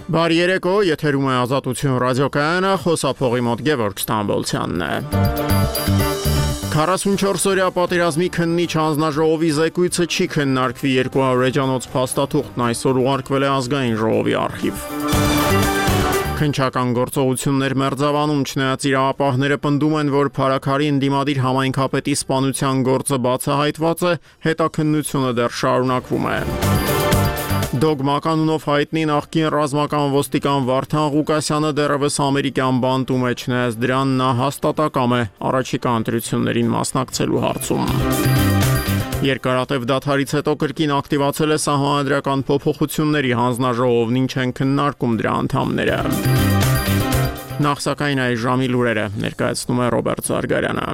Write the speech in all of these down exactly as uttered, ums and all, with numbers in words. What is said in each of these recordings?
Բարի երեկո, եթերում է Ազատություն ռադիոկայանը, խոսափողի մոտ Գևորգ Ստամբոլցյանն է։ քառասունչորս-օրյա պատերազմի քննիչ հանձնաժողովի զեկույցը չի քննարկվի երկու հարյուր էջանոց փաստաթուղթն այսօր ուղարկվել է ազգային ժողովի արխիվ։ Քննչական գործողություններ Մերձավանում, չնայած իրավապահները պնդում են, որ Փարաքարի ընդդիմադիր համայնքապետի սպանության գործը բացահայտված է, հետաքննությունը դեռ շարունակվում է։ Դոգմա կանունով հայտնի նախկին ռազմական ոստիկան Վարդան Ղուկասյանը դեռևս ամերիկյան բանտում է, չնայած դրան նա հաստատակամ է առաջիկա ընտրություններին մասնակցելու հարցում։ Երկարատև դադարից հետո կրկին ակտիվացել է սահմանադրական փոփոխությունների հանձնաժողովն, ինչ են քննարկում դրա անդամները։ Նախ սակայն այս ժամի լուրերը ներկայացնում է Ռոբերտ Զարգարյանը։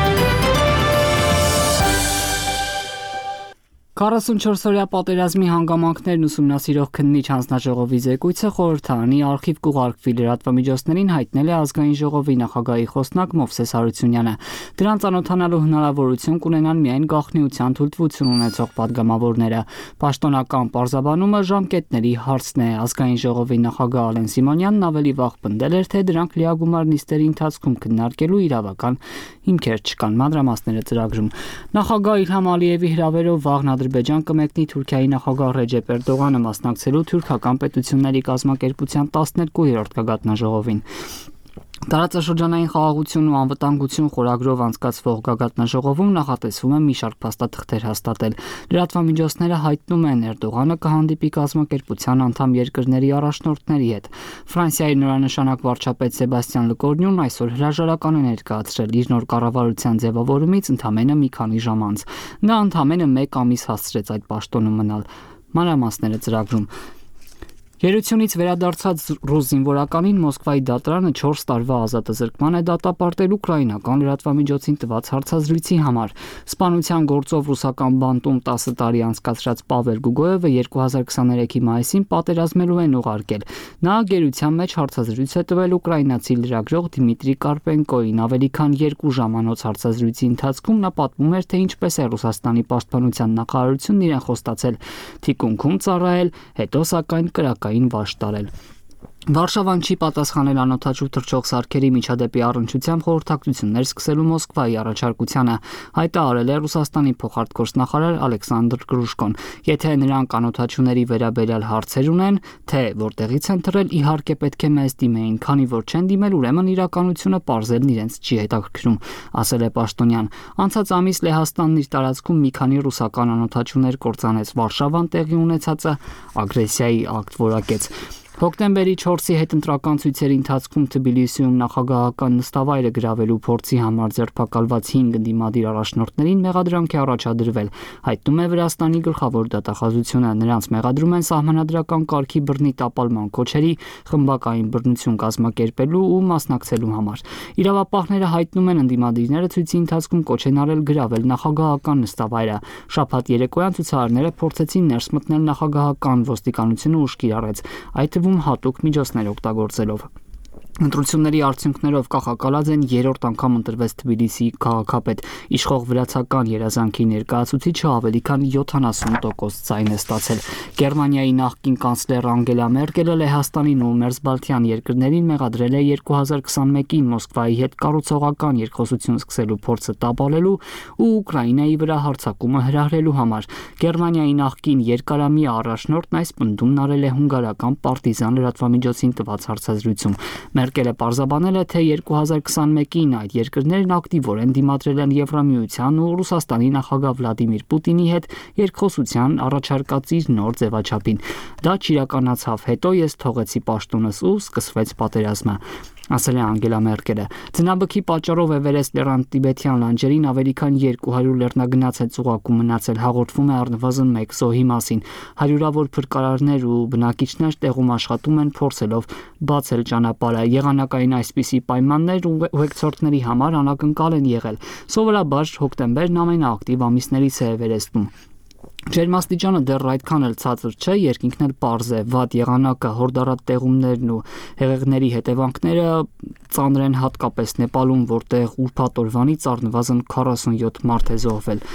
քառասունչորս-օրյա պատերազմի հանգամանքներն ուսումնասիրող քննիչ հանձնաժողովի զեկույցը խորհրդարանի արխիվ կուղարկվի, լրատվամիջոցներին հայտնել է ազգային ժողովի նախագահի խոսնակ Մովսես Հարությունյանը։ Դրան ծանոթանալու հնարավորություն կունենան միայն գաղտնիության թույլտվություն ունեցող պատգամավորները։ Պաշտոնական պարզաբանումը ժամկետների հարցն է։ Ազգային ժողովի նախագահ Ալեն Սիմոնյանն ավելի վաղ պնդել էր, թե դրանք լիագումար նիստերի ընթացքում քննարկելու իրավական հիմքեր չկան։ Մանրամասները ծրագրում։ Նախագահ Իլհամ Ալիևի հրավերով վաղն Ադրբեջան կմեկնի Թուրքիայի նախագահ Ռեջեփ Էրդողանը մասնակցելու թուրքական պետությունների կազմակերպության տասներկուերորդ գագաթնաժողովին։ Տարածաշրջանային խաղաղություն ու անվտանգություն խորագրով անցկացվող գագաթնաժողովում նախատեսվում է մի շարք փաստաթղթեր հաստատել։ Լրատվամիջոցները հայտնում են, Էրդողանը կհանդիպի կազմակերպության անդամ երկրների առաջնորդների հետ։ Ֆրանսիայի նորանշանակ վարչապետ Սեբաստիան Լկորնյուն այսօր հրաժարական է ներկայացրել իր նոր կառավարության ձևավորումից ընդամենը մի քանի ժամ անց։ Նա ընդամենը մեկ ամիս հասցրեց այդ պաշտոնում մնալ։ Մանրամասները ծրագրում։ Գերությունից վերադարձած ռուս զինվորականին Մոսկվայի դատարանը չորս տարվա ազատազրկման է դատապարտել ուկրաինական լրատվամիջոցին տված հարցազրույցի համար։ Սպանության գործով ռուսական բանտում տասը տարի անցկացրած Պավել Գուգոևը երկու հազար քսաներեքի մայիսին պատերազմելու են ուղարկել։ Նա գերության մեջ հարցազրույց է տվել ուկրաինացի լրագրող Դիմիտրի Կարպենկոին։ Ավելի քան երկու ժամանոց հարցազրույցի ընթացքում նա պատմում էր, թե ինչպես է Ռուսաստանի պաշտպանության նախարարությունն իրեն խոստացել թիկունքում ծառայել, հետո սակայն կրակային վաշ տարել։ Վարշավան չի պատասխանել անօդաչու թռչող սարքերի միջադեպի առնչությամբ խորհրդակցություններ սկսելու Մոսկվայի առաջարկությանը, հայտարարել է Ռուսաստանի փոխարտգործնախարար Ալեքսանդր Գրուշկոն։ Եթե նրանք անօդաչուների վերաբերյալ հարցեր ունեն, թե որտեղից են թռել, իհարկե պետք է մեզ դիմեին, քանի որ չեն դիմել, ուրեմն իրականությունը պարզելն իրենց չի հետաքրքրում, ասել է պաշտոնյան։ Անցած ամիս Լեհաստանն իր տարածքում մի քանի ռուսական անօդաչուներ կործանեց։ Վարշավան տեղի ունեցածը ագրեսիայի ակտ որակեց։ Հոկտեմբերի չորսի հետընտրական ցույցերի ընթացքում Թբիլիսիում նախագահական նստավայրը գրավելու փորձի համար ձերբակալված հինգ ընդդիմադիր առաջնորդներին մեղադրանք է առաջադրվել, հայտնում է Վրաստանի գլխավոր դատախազությունը։ Նրանց մեղադրում են սահմանադրական կարգի բռնի տապալման քոչերի, խմբակային բռնություն կազմակերպելու ու մասնակցելու համար։ Իրավապահները հայտնում են, ընդդիմադիրները ցույցի ընթացքում կոչ են արել գրավել նախագահական նստավայրը։ Շաբաթ երեկոյան ցուցարարները փորձեցին ներս մտնել նախագահական ոստիկանությունը ուշ կիրառեց, այդ հատուկ միջոցներ օգտագործելով։ Ընտրությունների արդյունքներով Կախակալաձեն երրորդ անգամ ընտրվեց Թբիլիսիի քաղաքապետ։ Իշխող վրացական երազանքի ներկայացուցիչը ավելի քան յոթանասուն տոկոս ձայն է ստացել։ Գերմանիայի նախկին կանցլեր Անգելա Մերկելը Լեհաստանին ու Մերձբալթյան երկրներին մեղադրել է երկու հազար քսանմեկին Մոսկվայի հետ կառուցողական երկխոսություն սկսելու փորձը տապալելու ու Ուկրաինայի վրա հարձակումը հրահրելու համար։ Գերմանիայի նախկին երկարամյա առաջնորդն այս պնդումն արել է հունգարական պարտիզան լրատվամիջոցին տված հարցազրույցում։ Մերկելը պարզաբանել է, թե երկու հազար քսանմեկին այդ երկրներն ակտիվորեն դիմադրել են Եվրամիության ու Ռուսաստանի նախագահ Վլադիմիր Պուտինի հետ երկխոսության առաջարկած իր նոր ձևաչափին։ Դա չիրականացավ, հետո ես թողեցի պաշտոնս ու սկսվեց պատերազմը, ասել է Անգելա Մերկելը։ Ձնաբքի պատճառով Էվերեստ լեռան-տիբեթյան լանջերին ավելի քան երկու հարյուր լեռնագնաց է ծուղակում մնացել, հաղորդվում է առնվազն մեկ զոհի մասին։ Հարյուրավոր փրկարարներ ու բնակիչներ տեղում աշխատում են փորձելով բացել ճանապարհը։ Եղանակային այսպիսի պայմաններ ուղեկցորդների համար անակնկալ են եղել։ Սովորաբար հոկտեմբերն ամենաակտիվ ամիսներից է Էվերեստում։ Ջերմաստիճանը դեռ այդքան էլ ցածր չէ, երկինքն էլ պարզ է, վատ եղանակը, հորդառատ տեղումներն ու հեղեղների հետևանքները ծանր են հատկապես Նեպալում, որտեղ ուրբաթ օրվանից առնվազն քառասունյոթ մարդ է զոհվել։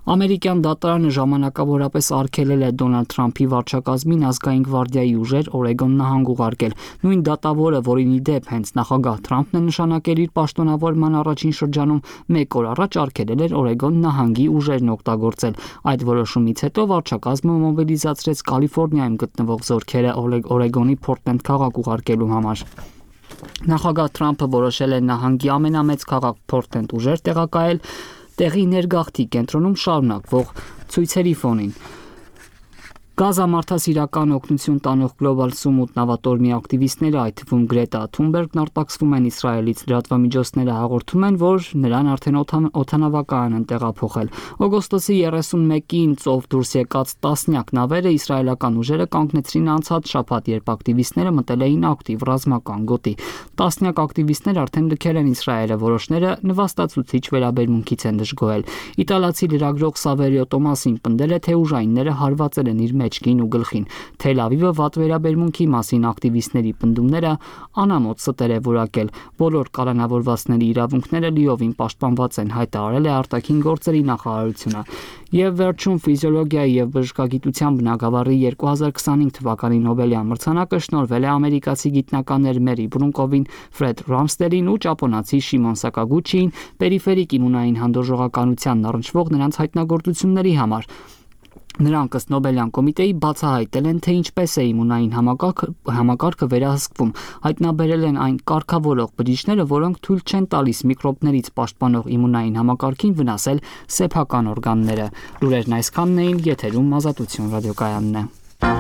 Ամերիկյան դատարանը ժամանակավորապես արգելել է Դոնալդ Թրամփի վարչակազմին ազգային գվարդիայի ուժեր Օրեգոն նահանգ ուղարկել։ Նույն դատավորը, որին ի դեպ հենց նախագահ Թրամփն է նշանակել իր պաշտոնավորման առաջին շրջանում, մեկ օր առաջ արգելել էր Օրեգոն նահանգի ուժերն օգտագործել։ Այդ որոշումից հետո վարչակազմը մոբիլիզացրեց Կալիֆոռնիայում գտնվող զորքերը Օրեգոնի Փորտլենդ քաղաք ուղարկելու համար։ Նախագահ Թրամփը որոշել է նահանգի ամենամեծ քաղաք Փորտլենդ ուժեր տեղակայել տեղի ներգաղթի կենտրոնում շարունակվող ցույցերի ֆոնին։ Գազամարդասիրական օգնություն տանող Global Summit նավատորմի ակտիվիստները, այդ թվում Գրետա Թունբերգն արտաքսվում են Իսրայելից, լրատվամիջոցները հաղորդում են, որ նրան արդեն օդանավակայան են տեղափոխել։ Օգոստոսի երեսունմեկին ծով դուրս եկած տասնյակ նավերը իսրայելական ուժերը կանգնեցրին անցած շաբաթ, երբ ակտիվիստները մտել էին ակտիվ ռազմական գոտի։ Տասնյակ ակտիվիստներ արդեն լքել են Իսրայելը, որոշները նվաստացուցիչ վերաբերմունքից են դժգոհել։ Իտալացի լրագրող Սավերիո Տոմասին պնդել է, թե ուժայինները հարվածել են իր մեջքին ու գլխին։ Թել Ավիվը վատ վերաբերմունքի մասին ակտիվիստների պնդումները անամոթ ստեր է որակել։ Բոլոր կալանավորվածների իրավունքները լիովին պաշտպանված են, հայտարարել է արտաքին գործերի նախարարությունը։ Եվ վերջում ֆիզիոլոգիայի եւ բժշկագիտության բնագավառի երկու հազար քսանհինգ թվականի Նոբելյան մրցանակը շնորհվել է ամերիկացի գիտնականներ Մերի Բրունկովին, Ֆրեդ Ռամստերին ու ճապոնացի Շիմոն Սակագուչիին պերիֆերիկ իմունային հանդուրժողականությանն առնչվող նրանց հայտնագործությունների համար։ Նրանք ըստ Նոբելյան կոմիտեի բացահայտել են, թե ինչպես է իմունային համակարգը, համակարգը վերահսկվում, հայտնաբերել են այն կարգավորող բջիջները, որոնք թույլ չեն տալիս միկրոբներից պաշտպանող իմունային համակարգին վնասել սեփական օրգանները։ Լուրերն այսքանն էին, եթերում Ազատություն ռադիոկայանն է։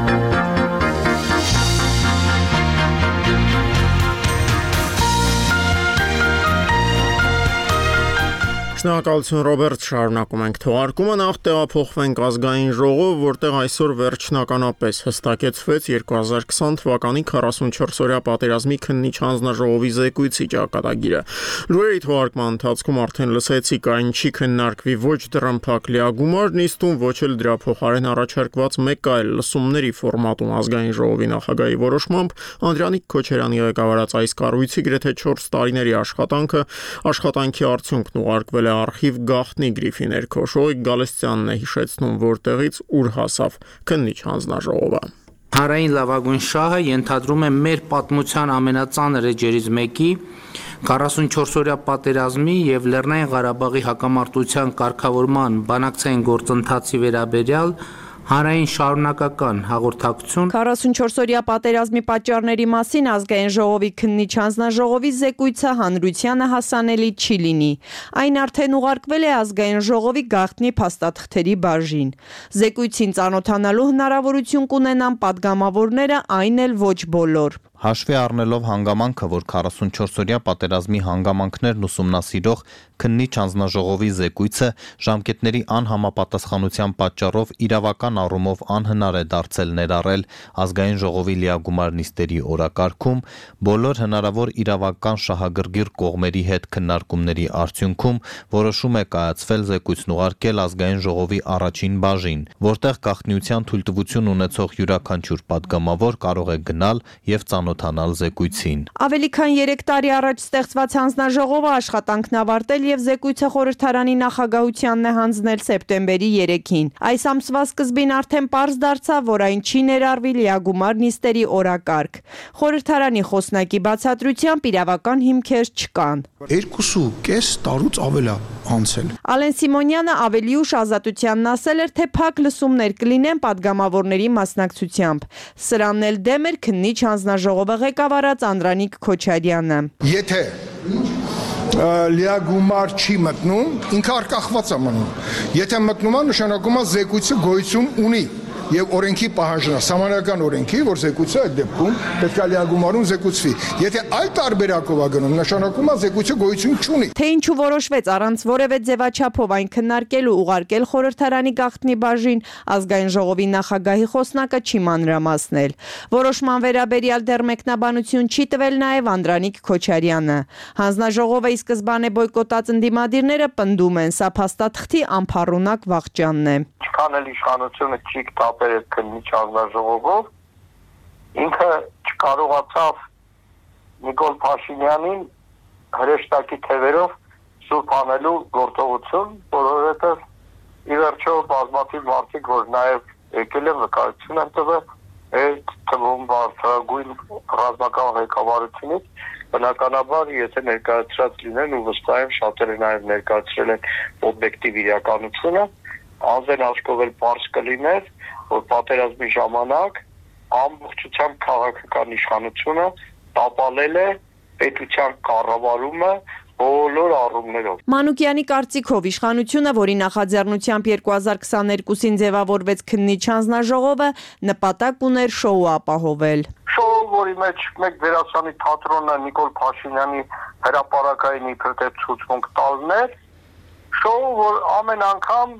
Շնորհակալություն Ռոբերտ, շարունակում ենք թողարկումը, նախ տեղափոխվենք ազգային ժողով, որտեղ այսօր վերջնականապես հստակեցվեց երկու հազար քսան թվականի քառասունչորսօրյա պատերազմի քննիչ հանձնաժողովի զեկույցի ճակատագիրը։ Լուրերի թողարկման ընթացքում արդեն լսեցիք, այն չի քննարկվի ոչ դռնփակ լիագումար նիստում, ոչ էլ դրա փոխարեն առաջարկված մեկ այլ լսումների ֆորմատում ազգային ժողովի նախագահի որոշմամբ Անդրանիկ Քոչարյանի ղեկավարած այս կառույցի գրեթե չորս տարիների աշխատանքը աշխատանքի արդյունքն ուղարկվել է արխիվ գաղտնի գրիֆի ներքո։ Շոյիկ Գալստյանն է հիշեցնում, որտեղից ուր հասավ քննիչ հանձնաժողովը։ Հանրային լավագույն շահը ենթադրում է մեր պատմության ամենածանր էջերից մեկի քառասունչորսօրյա պատերազմի եւ Լեռնային Ղարաբաղի հակամարտության կարգավորման բանակցային գործընթացի վերաբերյալ հանրային շարունակական հաղորդակցություն։ քառասունչորսօրյա պատերազմի պատճառների մասին ազգային ժողովի քննիչ հանձնաժողովի զեկույցը հանրությանը հասանելի չի լինի։ Այն արդեն ուղարկվել է ազգային ժողովի գաղտնի փաստաթղթերի բաժին։ Զեկույցին ծանոթանալու հնարավորություն կունենան падգամավորները, այն էլ ոչ բոլոր։ Հաշվի առնելով հանգամանքը, որ քառասունչորսօրյա պատերազմի հանգամանքներն ուսումնասիրող քննիչ հանձնաժողովի զեկույցը ժամկետների անհամապատասխանության պատճառով իրավական առումով անհնար է դարձել ներառել ազգային ժողովի լիագումար նիստերի օրակարգում, բոլոր հնարավոր իրավական շահագրգիռ կողմերի հետ քննարկումների արդյունքում որոշում է կայացվել զեկույցն ուղարկել ազգային ժողովի առաջին բաժին, որտեղ գաղտնիության թույլտվություն ունեցող յուրաքանչյուր падգամավոր կարող է գնալ եւ ծանոթանալ զեկույցին։ Ավելի քան երեք տարի առաջ ստեղծված հանձնաժողովը աշխատանքն ավարտել եւ զեկույցը խորհրդարանի նախագահությանն է հանձնել սեպտեմբերի երեքին։ Այս ամսվա սկզբին արդեն պարզ դարձավ, որ այն չի ներառվի լիագումար նիստերի օրակարգ։ Խորհրդարանի խոսնակի բացատրությամբ իրավական հիմքեր չկան։ Երկուսու կես տարուց ավել է անցել։ Ալեն Սիմոնյանը ավելի ուշ Ազատությանն ասել էր, թե փակ լսումներ կլինեն падգամավորների մասնակցությամբ։ Սրանն էլ դեմ էր քննիչ հանձնաժողովը ղեկավարած Անդրանիկ Քոչարյանը։ Եթե լիագումար չի մտնում, ինքը արկախված է մնում։ Եթե մտնում է, նշանակում է զեկույցը գոյություն ունի։ Եվ օրենքի պահանջն է, սահմանական օրենքի, որ զեկույցը այդ դեպքում պետք է լիագումարում զեկուցվի։ Եթե այլ տարբերակով է գնում, նշանակում է զեկույցը գոյություն չունի։ Թե ինչու որոշվեց առանց որևէ ձևաչափով այն քննարկել ու ուղարկել խորհրդարանի գաղտնի բաժին, ազգային ժողովի նախագահի խոսնակը չի մանրամասնել։ Որոշման վերաբերյալ դեռ մեկնաբանություն չի տվել նաև Անդրանիկ Քոչարյանը։ Հանձնաժողովը ի սկզբանե բոյկոտած ընդդիմադիրները պնդում են, սա փաստաթղթի անփառունակ վախճանն է։ Ինչքան էլ իշխանությունը չի կտապել այդ քննիչ հանձնաժողովով, ինքը չկարողացավ Նիկոլ Փաշինյանին հրեշտակի թևերով սուրբ անելու գործողություն, որովհետև ի վերջո բազմաթիվ մարդիկ, որ նաև եկել են վկայություն են տվել այդ թվում բարձրագույն ռազմական ղեկավարությունից, բնականաբար եթե ներկայացրած լինեն ու վստահ եմ շատերը նաև ներկայացրել են օբյեկտիվ իրականությունը, անձեն աչքով էլ պարզ կլիներ, որ պատերազմի ժամանակ ամբողջությամբ քաղաքական իշխանությունը տապալել է պետության կառավարումը բոլոր առումներով։ Մանուկյանի կարծիքով իշխանությունը, որի նախաձեռնությամբ երկու հազար քսաներկուսին ձևավորվեց քննիչ հանձնաժողովը, նպատակ ուներ շոու ապահովել։ Շոու, որի մեջ մեկ դերասանի թատրոնը Նիկոլ Փաշինյանի հրապարակային իբր թե ցուցմունք տալն էր, շոու, որ ամեն անգամ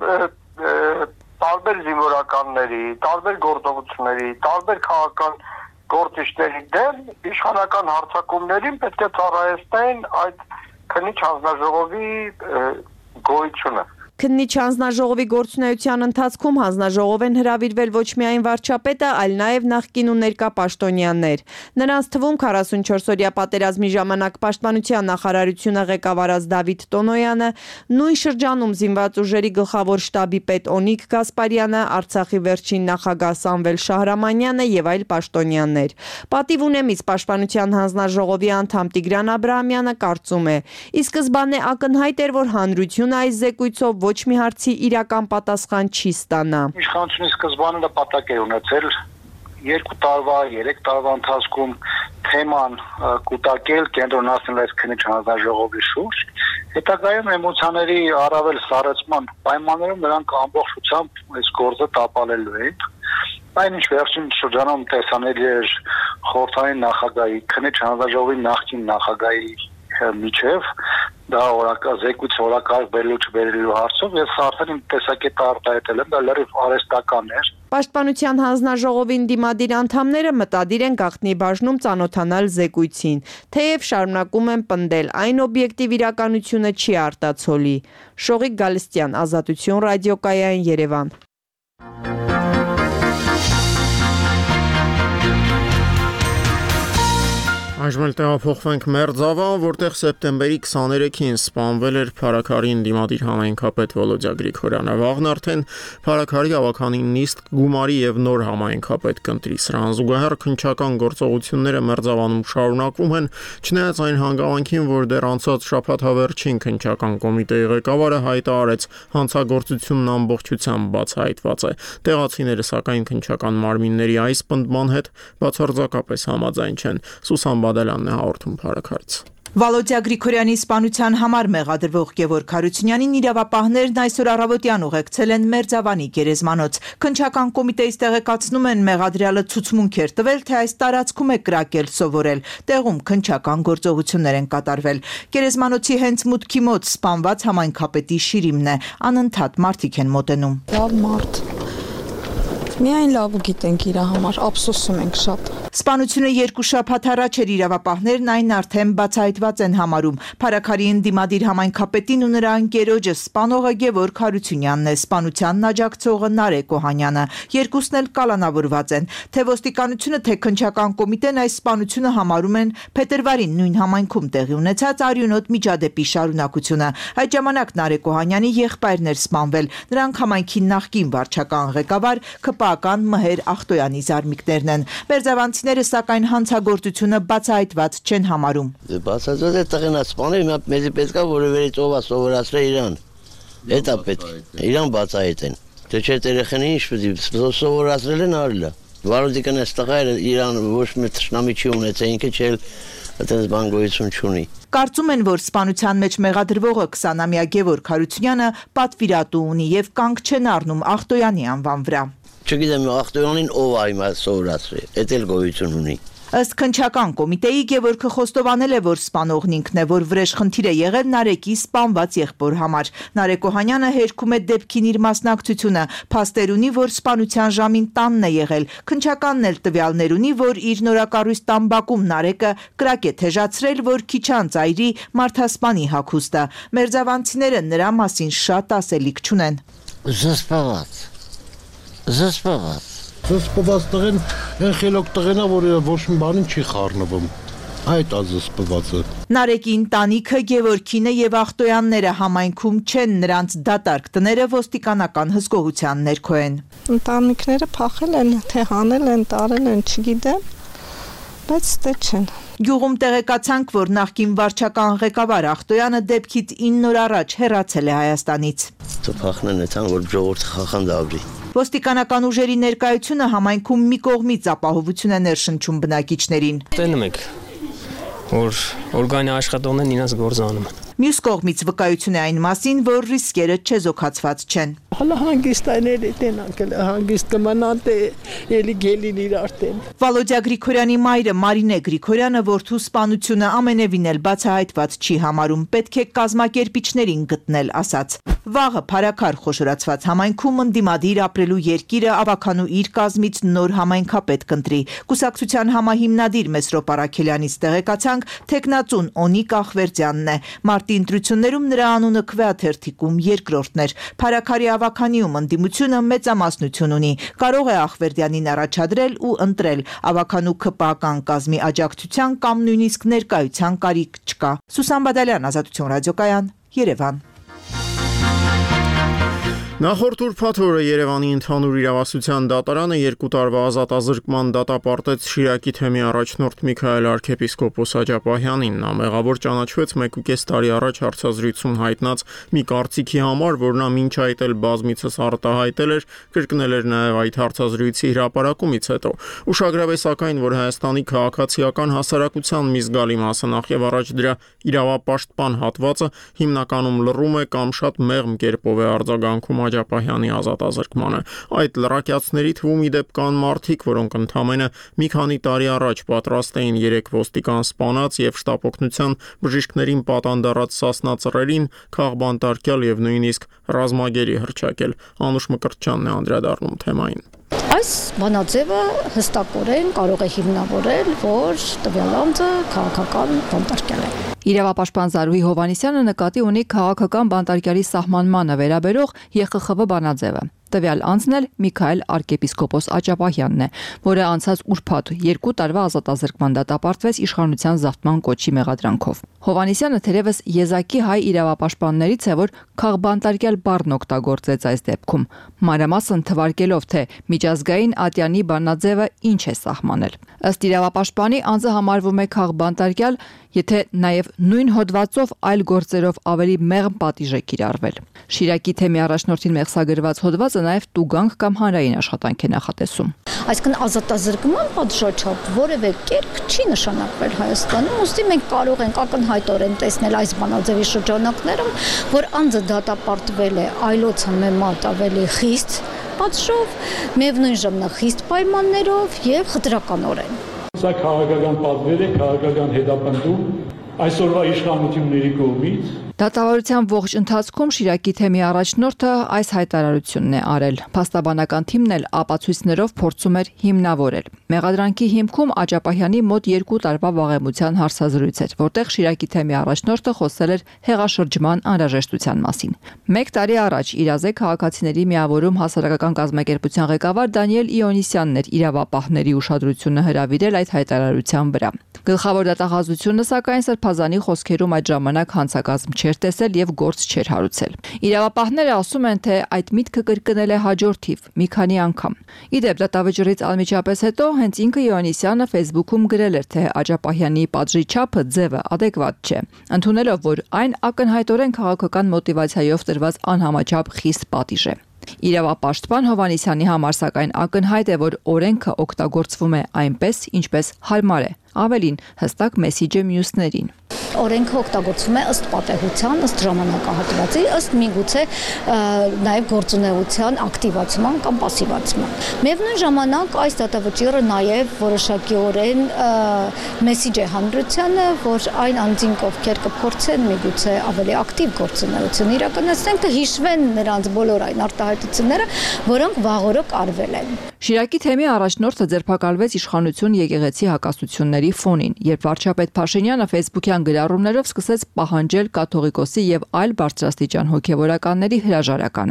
տարբեր զինվորականների, տարբեր գործողությունների, տարբեր քաղաքական գործիչների դեմ իշխանական հարձակումներին պետք է ծառայեցնեն այդ քննիչ հանձնաժողովի գոյությունը։ Քննիչ հանձնաժողովի գործունեության ընթացքում հանձնաժողով են հրավիրվել ոչ միայն վարչապետը, այլ նաև նախկին ու ներկա պաշտոնյաներ։ Նրանց թվում քառասունչորսօրյա պատերազմի ժամանակ պաշտպանության նախարարությունը ղեկավարած Դավիթ Տոնոյանը, նույն շրջանում զինված ուժերի գլխավոր շտաբի պետ Օնիկ Գասպարյանը, Արցախի վերջին նախագահ Սամվել Շահրամանյանը եւ այլ պաշտոնյաներ։ Պատիվ ունեմից պաշտպանության հանձնաժողովի անդամ Տիգրան Աբրահամյանը կարծում է. ի սկզբանե ակնհայտ էր, որ հանրությունը այս զեկույցով ոչ մի հարցի իրական պատասխան չի ստանա։ Իշխանությունը սկզբանե նպատակ է ունեցել երկու տարվա, երեք տարվա ընթացքում թեման կուտակել, կենտրոնացնել այս քննիչ հանձնաժողովի շուրջ։ Հետագայում էմոցիաների առավել սառեցման պայմաններում նրանք ամբողջությամբ այս գործը տապալելու են։ Այնինչ վերջին շրջանում տեսանելի էր խորհրդային նախագահի, քննիչ հանձնաժողովի նախկին նախագահի միջև դա օրակարգ զեկույց օրակարգ բերելու չբերելու հարցով ես արդեն իմ տեսակետը արտահայտել եմ, դա լրիվ արհեստական էր։ Պաշտպանության հանձնաժողովին դիմադիր անդամները մտադիր են գաղտնի բաժնում ծանոթանալ զեկույցին, թեև շարունակում են պնդել, այն օբյեկտիվ իրականությունը չի արտացոլի։ Շողիկ Գալստյան, Ազատություն ռադիոկայան, Երևան։ Այժմ էլ տեղափոխվենք Մերձավան, որտեղ սեպտեմբերի քսաներեքին սպանվել էր Փարաքարին դիմադիր համայնքապետ Վոլոդյա Գրիգորյանը։ Վաղն արդեն Փարաքարի ավականին նիստ գումարի եւ նոր համայնքապետ կընտրի։ Սրան զուգահեռ քննչական գործողությունները Մերձավանում շարունակվում են, չնայած այն հանգամանքին, որ դեռ անցած շաբաթ հավերժին քննչական կոմիտեի ղեկավարը հայտարարեց հանցագործությունն ամբողջությամբ բացահայտված է։ Տեղացիները սակայն քննչական մարմինների այս պնդման հետ բացարձակապես համաձայն չեն։ Սուսան Բադալյանն է հաղորդում Փարաքարից։ Վոլոդյա Գրիգորյանի սպանության համար մեղադրվող Գևորգ Հարությունյանին իրավապահներն այսօր առավոտյան ուղեկցել են Մերձավանի գերեզմանոց։ Քննչական կոմիտեից տեղեկացնում են, մեղադրյալը ցուցմունք էր տվել, թե այս տարածքում է կրակել սովորել։ Տեղում քննչական գործողություններ են կատարվել։ Գերեզմանոցի հենց մուտքի մոտ սպանված համայնքապետի շիրիմն է։ Անընդհատ մարդիկ են մոտենում։ Լավ մարդ։ Միայն լավ գիտենք իր համար, ափսոսում ենք շատ։ Սպանությունը երկու շաբաթ առաջ էր, իրավապահներն այն արդեն բացահայտված են համարում։ Փարաքարի ընդդիմադիր համայնքապետին ու նրա ընկերոջը սպանողը Գևորգ Հարությունյանն է, սպանությանն աջակցողը Նարեկ Օհանյանը։ Երկուսն էլ կալանավորված են։ Թե ոստիկանությունը, թե քննչական կոմիտեն այս սպանությունը համարում են փետրվարին նույն համայնքում տեղի ունեցած արյունոտ միջադեպի շարունակությունը։ Այդ ժամանակ Նարեկ Օհանյանի եղբայրն էր սպանվել։ Նրանք համայնքի նախկին վարչական ղեկավար Քպական Մհեր Ախտոյանի զարմիկներն են։ Մերձավանցիները սակայն հանցագործությունը բացահայտված չեն համարում։ Բացահայտված է տղենա սպանել, մեզի պետք է որևէ ով է սովորացրել իրան։ Էդ է պետք։ Իրան բացահայտեն։ Թե չէ երեխան ինչ պետք է սովորացրել են արելը։ Վարոդիկն էս տղայը իրան ոչ մի թշնամի չի ունեցել, ինքը չէ այդպես բան գոյություն չունի։ Կարծում են, որ սպանության մեջ մեղադրվողը քսանամյա Գևորգ Հարությունյանը պատվիրատու ունի եւ կանգ չեն առնում Ախտոյանի անվան վրա։ Չգիտեմ Ախտոյանին ով է հիմա սովորացրել, էդ էլ գոյություն ունի։ Ըստ քննչական կոմիտեի Գևորգը խոստովանել է, որ սպանողն ինքն է, որ վրեժ խնդիր է եղել Նարեկի սպանված եղբոր համար։ Նարեկ Օհանյանը հերքում է դեպքին իր մասնակցությունը, փաստեր ունի, որ սպանության ժամին տանն է եղել։ Քննչականն էլ տվյալներ ունի, որ իր նորակառույց տամբակում Նարեկը կրակ է թեժացրել, որ քիչ անց այրի մարդասպանի հագուստը։ Մերձավանցիները նրա մասին շատ ասելիք չունեն։ Զսպված։ Զսպված։ Զսպված տղեն, այն խելոք տղենա, որ ոչ մի բանին չի խառնվում։ Այդ ազսպվածը։ Նարեկի ընտանիքը, Գևորգինը եւ Ախտոյանները համայնքում չեն, նրանց դատարկ տները ոստիկանական հսկողության ներքո են։ Ընտանիքները փախել են, թե հանել են, տարել են, չգիտեմ, բայց դե չեն։ Գյուղում տեղեկացանք, որ նախկին վարչական ղեկավար Ախտոյանը դեպքից ինը օր առաջ հեռացել է Հայաստանից։ Փախնեն էցան, որ ժողովուրդը խախանդավրի։ Ոստիկանական ուժերի ներկայությունը համայնքում մի կողմից ապահովություն է ներշնչում բնակիչներին։ Տենում եք, որ օրգանի աշխատողներն իրենց գործը անում են։ Մյուս կողմից վկայություն է այն մասին, որ ռիսկերը չեզոքացված չեն։ Հələ հանգիստայների տենանքել հանգիստ կմնան թե ելի գելին իր արտեն։ Վալոդյա Գրիգորյանի մայրը Մարինե Գրիգորյանը որդու սպանությունը ամենևին էլ բացահայտված չի համարում, պետք է կազմակերպիչներին գտնել, ասաց։ Վաղը փարաքար խոշորացված համայնքում ընդդիմադիր ապրելու երկիրը ավականու իր կազմից նոր համայնքապետ կընտրի։ Կուսակցության համահիմնադիր Մեսրոպ Արաքելյանից տեղեկացանք, թեկնածուն Օնիկ Ախվերդյանն է։ Մարտի ընտրություններում նրա անունը քվեաթերթիկում երկրորդն էր։ Փարաքարի ավականիում ընդդիմությունը մեծամասնություն ունի։ Կարող է Ախվերդյանին առաջադրել ու ընտրել։ Ավականու ՔՊԱ-կան կազմի աջակցության կամ նույնիսկ ներկայության կարիք չկա։ Սուսան Բադալյան, Ազատություն ռադիոկայան, Երևան։ Նախորդ ուրբաթ օրը Երևանի ընդհանուր իրավասության դատարանը երկու տարվա ազատազրկման դատապարտեց Շիրակի թեմի առաջնորդ Միքայել arczepiskopos Աջապահյանին։ Նա մեղավոր ճանաչվեց մեկ ու կես տարի առաջ հարցազրույցում հայտնած մի կարծիքի համար, որ նա մինչ այդ էլ բազմիցս արտահայտել էր, կրկնել էր նաև այդ հարցազրույցի հրապարակումից հետո։ Ուշագրավ է սակայն, որ Հայաստանի քաղաքացիական հասարակության մի զգալի մասը նախ եւ առաջ դրա իրավապաշտպան հատվածը հիմնականում լռում է կամ շատ մեղմ կերպով է արձագանքում Աջապահյանի ազատազրկմանը։ Այդ լրակյացների թվում ի դեպ կան մարդիկ, որոնք ընդամենը մի քանի տարի առաջ պատրաստ էին երեք ոստիկան սպանած եւ շտապօգնության բժիշկներին պատանդարած Սասնա ծռերին քաղբանտարկյալ եւ նույնիսկ ռազմագերի հրճակել։ Անուշ Մկրտչյանն է անդրադառնում թեմային։ Այս բանաձևը հստակորեն կարող է հիմնավորել, որ տվյալ անձը քաղաքական բանտարկյալ է։ Իրավապաշտպան Զարուհի Հովհաննիսյանը նկատի ունի քաղաքական բանտարկյալի սահմանմանը վերաբերող Ե Խ Խ V բանաձևը։ Տվյալ անձն էլ Միքայել arczepiskopos Աջապահյանն է, որը անցած ուրբաթ երկու տարվա ազատազրկման դատապարտվեց իշխանության զավթման կոչի մեղադրանքով։ Հովհաննիսյանը թերևս եզակի հայ իրավապաշտպաններից է, որ քաղբանտարկյալ բառն օգտագործեց այս դեպքում, մանրամասն թվարկելով, թե միջազգային ատյանի բանաձևը ինչ է սահմանել։ Ըստ իրավապաշտպանի անձը համարվում է քաղբանտարկյալ, եթե նաև նույն հոդվածով այլ գործերով ավելի մեղմ պատիժ է կիրառվել։ Շիրակի թեմի առաջնորդին մեղսագրված հոդվածը նաև տուգանք կամ հանրային աշխատանք է նախատեսում։ Այսինքն ազատազրկման պատժաչափ որևէ կերպ չի նշանակվել Հայաստանում, ուստի մենք կարող ենք ակնհայտորեն տեսնել այս բանաձևի շրջանակներում, որ անձը դատապարտվել է այլոց համեմատ ավելի խիստ պատժով, միևնույն ժամանակ խիստ պայմաններով եւ խտրականորեն։ Սա քաղաքական պատվեր է, քաղաքական հետապնդում այսօրվա իշխանությունների կողմից։ Դատավարության ողջ ընթացքում Շիրակի թեմի առաջնորդը այս հայտարարությունն է արել։ Փաստաբանական թիմն էլ ապացույցներով փորձում էր հիմնավորել։ Մեղադրանքի հիմքում Աջապահյանի մոտ երկու տարվա վաղեմության հարցազրույց էր, որտեղ Շիրակի թեմի առաջնորդը խոսել էր հեղաշրջման անհրաժեշտության մասին։ Մեկ տարի առաջ Իրազե քաղաքացիների միավորում հասարակական կազմակերպության ղեկավար Դանիել Իոնիսյանն էր իրավապահների ուշադրությունը հրավիրել այդ հայտարարության վրա։ Գլխավոր դատախազությունը սակայն սրբազանի խոսքերում այդ ժամանակ հանցագազմ չէր տեսել եւ գործ չէր հարուցել։ Իրավապահները ասում են, թե այդ միտքը կրկնել է հաջորդիվ մի քանի անգամ։ Իդեպ դատավճռից անմիջապես հետո հենց ինքը Իոնիսյանը Facebook-ում գրել էր, թե Աջապահյանի պատժի չափը ձևը adekvat չէ, ընդունելով, որ այն ակնհայտորեն քաղաքական մոտիվացիայով տրված անհամաչափ խիստ պատիժ է։ Իրավապաշտպան Հովհաննիսյանի համար սակայն ակնհայտ է, որ օրենքը օգտագործվում է այնպես, ինչպես հարմար է, ավելին հստակ մեսիջը մյուսներին։ Օրենքը օգտագործվում է ըստ պատեհության, ըստ ժամանակահատվածի, ըստ միգուցե նաև գործունեության ակտիվացման կամ պասիվացման։ Միևնույն ժամանակ այս դատավճիռը նաև որոշակիորեն մեսիջ է հանրությանը, որ այն անձինք, ովքեր կփորձեն միգուցե ավելի ակտիվ գործունեություն իրականացնեն, կհիշվեն նրանց բոլոր այն արտահայտությունները, որոնք վաղօրոք արվել են։ Շիրակի թեմի առաջնորդը ձերբակալվեց իշխանություն եկեղեցի հակասությունների ֆոնին, երբ վարչապետ Փաշինյանը Facebook-յան գրառումներով սկսեց պահանջել կաթողիկոսի եւ այլ բարձրաստիճան հոգեվորականների հրաժարականը։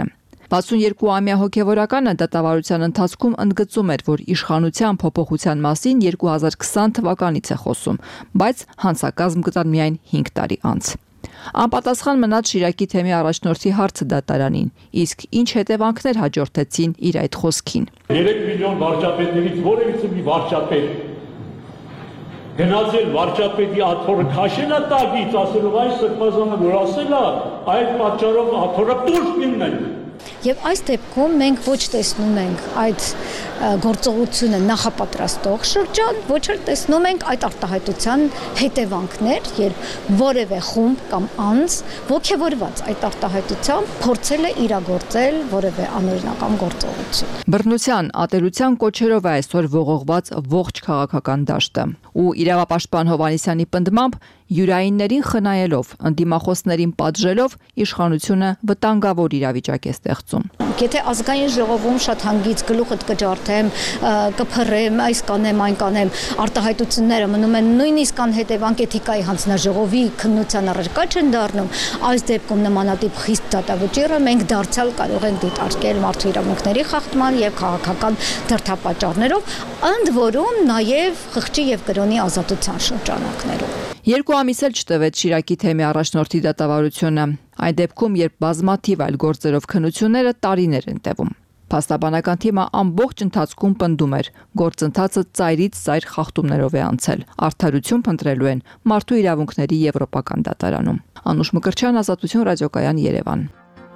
վաթսունյոթ-ամյա հոգևորականը դատավարության ընթացքում ընդգծում էր, որ իշխանության փոփոխության մասին երկու հազար քսան թվականից է խոսում, բայց հանցակազմ կտան միայն հինգ տարի անց։ Անպատասխան մնաց Շիրակի թեմի առաջնորդի հարցը դատարանին, իսկ ինչ հետևանքներ հաջորդեցին իր այդ խոսքին։ երեք միլիոն վարչապետներից որևիցե մի վարչապետ գնացել վարչապետի աթոռը քաշել է տակից, ասելով այս սրբազանը որ ասել է, այդ պատճառով աթոռը դուրս կգնեն։ Եվ այս դեպքում մենք ոչ տեսնում ենք այդ գործողությունը նախապատրաստող շրջան, ոչ էլ տեսնում ենք այդ արտահայտության հետևանքներ, երբ որևէ խումբ կամ անձ ոգևորված այդ արտահայտությամբ փորձել է իրագործել որևէ անօրինական գործողություն։ Բռնության, ատելության կոչերով է այսօր ողողված ողջ քաղաքական դաշտը, ու իրավապաշտպան Հովհաննիսյանի պնդմամբ յուրայիններին խնայելով, ընդդիմախոսներին պատժելով իշխանությունը վտանգավոր իրավիճակ է ստեղծում։ Եթե ազգային ժողովում շատ հանգից գլուխդ կջարդեմ, կփռեմ, այս կանեմ, այն կանեմ, արտահայտությունները մնում են նույնիսկ անհետևանք էթիկայի հանձնաժողովի քննության առարկա չեն դառնում, այս դեպքում նմանատիպ խիստ դատավճիռը մենք դարձյալ կարող ենք դիտարկել մարդու իրավունքների խախտման եւ քաղաքական դրդապատճառներով, ընդ որում նաեւ խղճի եւ կրոնի ազատության շրջանակներում։ Երկու ամիս էլ չտվեց Շիրակի թեմի առաջնորդի դատավարությունը, այդ դեպքում, երբ բազմաթիվ այլ գործերով քննությունները տարիներ են տևում։ Փաստաբանական թիմը ամբողջ ընթացքում պնդում էր, գործընթացը ծայրից ծայր խախտումներով է անցել, արդարություն փնտրելու են մարդու իրավունքների եվրոպական դատարանում։ Անուշ Մկրտչյան, Ազատություն ռադիոկայան, Երևան։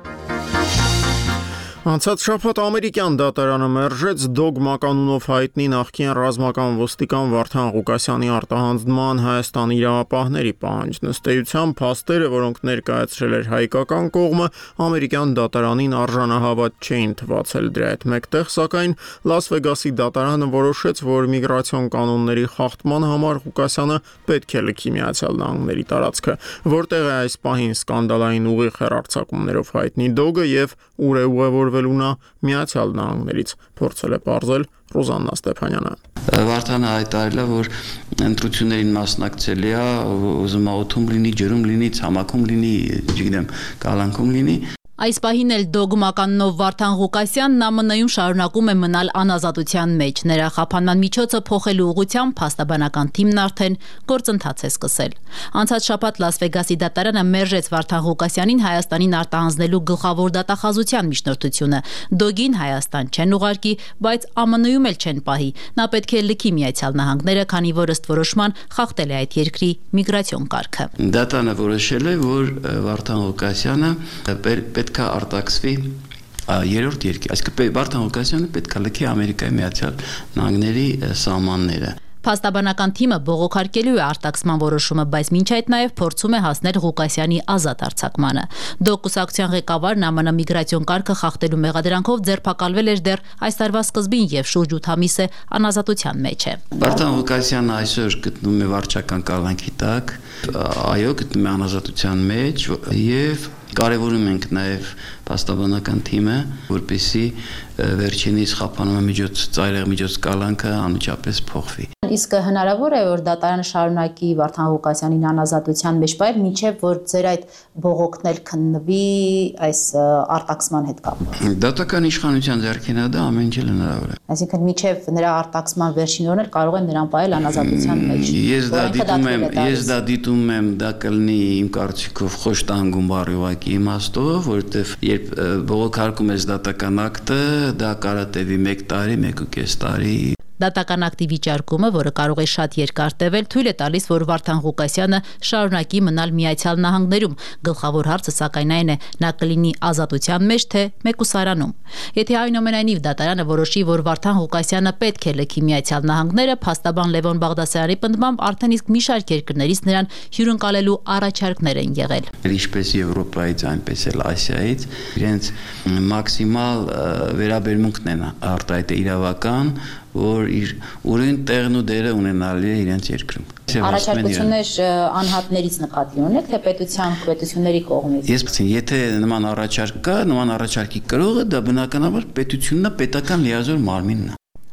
Անցած շաբաթ ամերիկյան դատարանը մերժեց դոգմա կանունով հայտնի նախկին ռազմական ոստիկան Վարդան Ղուկասյանի արտահանձնման Հայաստանի իրավապահների պահանջն։ Ըստ էության, փաստերը, որոնք ներկայացրել էր հայկական կողմը, ամերիկյան դատարանին արժանահավատ չէին թվացել։ Դրա հետ մեկտեղ, սակայն, Լաս Վեգասի դատարանը որոշեց, որ միգրացիոն կանոնների խախտման համար Ղուկասյանը պետք է լքի Միացյալ Նահանգների տարածքը, որտեղ է այս պահին սկանդալային ուղիղ հեռարձակումներով հայտնի դոգը եւ ուր է ուղևորվելու նա Միացյալ Նահանգներից, փորձել է պարզել Ռոզաննա Ստեփանյանը։ Վարդանը հայտարարել է, որ ընտրություններին մասնակցել է, ուզում է օդում լինի, ջրում լինի, ցամաքում լինի, չգիտեմ, կալանքում լինի։ Այս պահին էլ դոգմականով Վարդան Ղուկասյանն ԱՄՆ-ում շարունակում է մնալ անազատության մեջ։ Նրա խափանման միջոցը փոխելու ուղղությամբ փաստաբանական թիմն արդեն գործընթաց է սկսել։ Անցած շաբաթ Լաս Վեգասի դատարանը մերժեց Վարդան Ղուկասյանին Հայաստանին արտահանձնելու գլխավոր դատախազության միջնորդությունը։ Դոգին Հայաստան չեն ուղարկի, բայց ԱՄՆ-ում էլ չեն պահի։ Նա պետք է լքի Միացյալ Նահանգները, քանի որ ըստ որոշման խախտել է այդ երկրի միգրացիոն կարգը։ Դատարանը որոշել է, որ Վարդան Ղուկասյանը պետք է արտաքսվի երրորդ երկիր, այսինքն Վարդան Ղուկասյանը պետք է լքի Ամերիկայի Միացյալ Նահանգների սահմանները։ Փաստաբանական թիմը բողոքարկելու է արտաքսման որոշումը, բայց մինչ այդ նաև փորձում է հասնել Ղուկասյանի ազատ արձակմանը։ Դոգ կուսակցության ղեկավարն ԱՄՆ միգրացիոն կարգը խախտելու մեղադրանքով ձերբակալվել էր դեռ այս տարվա սկզբին եւ շուրջ ութ ամիս է անազատության մեջ է։ Վարդան Ղուկասյանը այսօր գտնվում է վարչական կալանքի տակ, այո, գտնվում է անազատության մեջ եւ կարևորում ենք նաև փաստաբանական թիմը, որպեսզի վերջինիս խափանման միջոց ծայրեղ միջոց կալանքը անմիջապես փոխվի։ Իսկ հնարավոր է, որ դատարանը շարունակի Վարդան Ղուկասյանին անազատության մեջ պահել, մինչև որ ձեր այդ բողոքն էլ քննվի այս արտաքսման հետ կապված։ Դատական իշխանության ձեռքին է դա ամեն ինչ հնարավոր է։ Այսինքն մինչև նրա արտաքսման վերջին օրն էլ կարող են նրան պահել անազատության մեջ։ Ես դա դիտում եմ, ես դա դիտում եմ, դա կլինի իմ կարծիքով խոշտանգում բարյովակի իմաստով, որովհետև երբ բողոքարկում ես դատական ակտը, դա կարող է տևի մեկ տարի, մեկ ու կես տարի։ Դատական ակտի վիճարկումը, որը կարող է շատ երկար տևել, թույլ է տալիս, որ Վարդան Ղուկասյանը շարունակի մնալ Միացյալ Նահանգներում։ Գլխավոր հարցը սակայն այն է, նա կլինի ազատության մեջ, թե մեկուսարանում։ Եթե այնուամենայնիվ դատարանը որոշի, որ Վարդան Ղուկասյանը պետք է լքի Միացյալ Նահանգները, փաստաբան Լևոն Բաղդասարյանի պնդմամբ արդեն իսկ մի շարք երկրներից նրան հյուրընկալելու առաջարկներ են եղել։ Ինչպես Եվրոպայից, այնպես էլ Ասիայից իրենց մաքսիմալ վերաբերմունքն են արտահայտել իրավական, որ իր ուրույն տեղն ու դերը ունենալի է իրենց երկրում։ Առաջարկություններ անհատներից նկատի ունեք, թե պետության, պետությունների կողմից։ Ես ասեմ, եթե նման առաջարկ կա, նման առաջարկի կրողը դա բնականաբար պետությունն է, պետական լիազոր մարմինն է։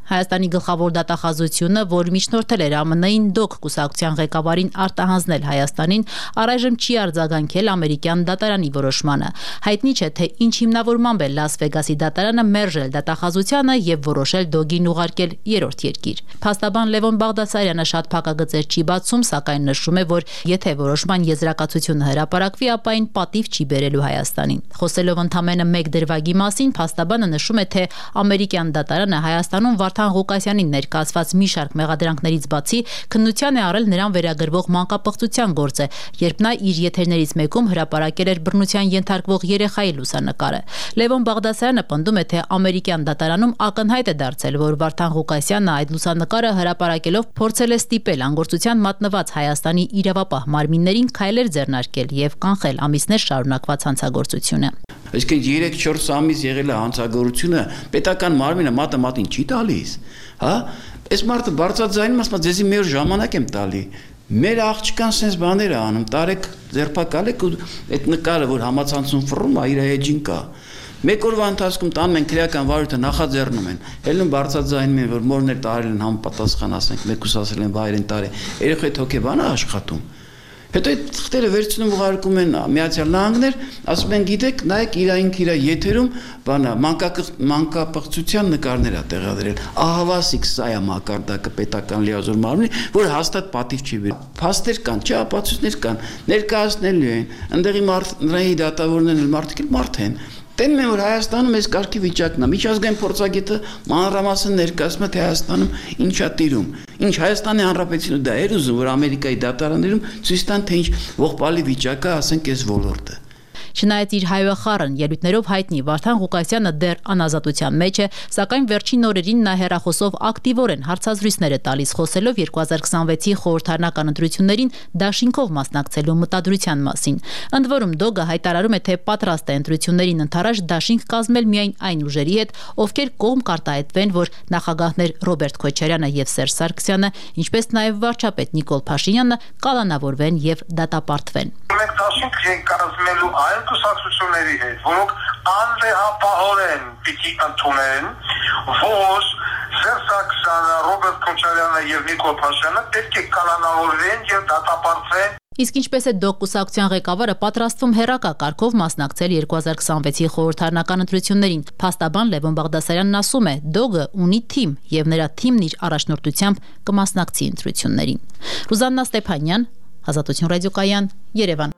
Հայաստանի գլխավոր դատախազությունը, որ միջնորդել էր ԱՄՆ-ին դոկ կուսակցության ղեկավարին արտահանձնել Հայաստանին, առայժմ չի արձագանքել ամերիկյան դատարանի որոշմանը։ Հայտնի չէ, թե ինչ հիմնավորմամբ է Լաս Վեգասի դատարանը մերժել դատախազությանը եւ որոշել դոգին ուղարկել երրորդ երկիր։ Փաստաբան Լևոն Բաղդասարյանը շատ փակագծեր չի բացում, սակայն նշում է, որ եթե որոշման եզրակացությունը հրապարակվի, ապա այն պատիվ չի բերելու Հայաստանին։ Խոսելով ընդամենը մեկ դրվագի մասին, փաստաբանը նշում է, թե ամերիկյան դատարանը Հայաստանում Վարդան Ղուկասյանին ներկայացված մի շարք մեղադրանքներից բացի քննության է առել նրան վերագրվող մանկապղծության գործը, երբ նա իր եթերներից մեկում հրապարակել էր բռնության ենթարկվող երեխայի լուսանկարը։ Լևոն Բաղդասարյանը պնդում է, թե ամերիկյան դատարանում ակնհայտ է դարձել, որ Վարդան Ղուկասյանը այդ լուսանկարը հրապարակելով փորձել է ստիպել անգործության մատնված Հայաստանի իրավապահ մարմիններին քայլեր ձեռնարկել եւ կանխել ամիսներ շարունակված հանցագործությունը։ Այսինքն երեք-չորս ամիս եղել է հանցագործությունը, պետական մարմինը մատը մատին չի տալիս, հա? Այս մարդը բարձրաձայնում ասում է, ձեզի մի օր ժամանակ եմ տալի։ Մեր աղջկան sense բաներ է անում, տարեք ձերբակալեք ու այդ նկարը, որ համացանցում ֆռում է, իր էջին կա։ Մեկ օրվա ընթացքում տանում են քրեական վարույթը նախաձեռնում են, ելնում բարձրաձայնում են, որ մորներ տարել են համապատասխան, ասենք, մեկուսացել են վայրեն տարի, երեխայի հոգեբան է աշխատում։ Հետո այդ թղթերը վերցնում ուղարկում են Միացյալ Նահանգներ, ասում են, գիտեք, նայեք իր ինք իր եթերում բանա մանկապղծության նկարներ է տեղադրել։ Ահավասիկ սա է մակարդակը պետական լիազոր մարմնի, որ հաստատ պատիվ չի բերում։ Փաստեր կան, չէ, ապացույցներ կան, ներկայացնելու են, ընդեղի մարդների դատավորներն մարդիկ մարդ են։ Տենում են, որ Հայաստանում այս կարգի վիճակն է, միջազգային փորձագետը մանրամասն ներկայացնում է, թե Հայաստանում ինչա տիրում։ Ինչ Հայաստանի Հանրապետությունը դա էր ուզում, որ Ամերիկայի դատարաններում ցույց տան, թե ինչ ողբալի վիճակ է, ասենք, այս ոլորտը։ Չնայած իր հայոյախառն ելույթներով հայտնի Վարդան Ղուկասյանը դեռ անազատության մեջ է, սակայն վերջին օրերին նա հեռախոսով ակտիվորեն հարցազրույցներ է տալիս, խոսելով երկու հազար քսանվեցի խորհրդարանական ընտրություններին դաշինքով մասնակցելու մտադրության մասին։ Ընդ որում Դոգը հայտարարում է, թե պատրաստ է ընտրություններին ընթരാճ դաշինք կազմել միայն այն ուժերի հետ, ովքեր կողմ կարտահայտվեն, որ նախագահներ Ռոբերտ Քոչարյանը եւ Սերժ Սարգսյանը, ինչպես նաեւ վարչապետ Նիկոլ Փաշինյանը կալանավորվեն եւ դատապարտվեն։ Մենք դաշինք ենք կազմելու այլ կուսակցությունների հետ, որոնք անվեհապահորեն պիտի ընդունեն, որ Սերժ Սարգսյանը, Ռոբերտ Քոչարյանը եւ Նիկոլ Փաշինյանը պետք է կալանավորվեն եւ դատապարտվեն։ Իսկ ինչպես է Դոգ կուսակցության ղեկավարը պատրաստվում հերակա կարգով մասնակցել երկու հազար քսանվեցի խորհրդարանական ընտրություններին։ Փաստաբան Լևոն Բաղդասարյանն ասում է, Դոգը ունի թիմ եւ նրա թիմն իր առաջնորդությամբ կմասնակցի ընտրություններին։ Ռուզաննա Ստեփանյան, Ազատություն ռադիոկայան, Երևան։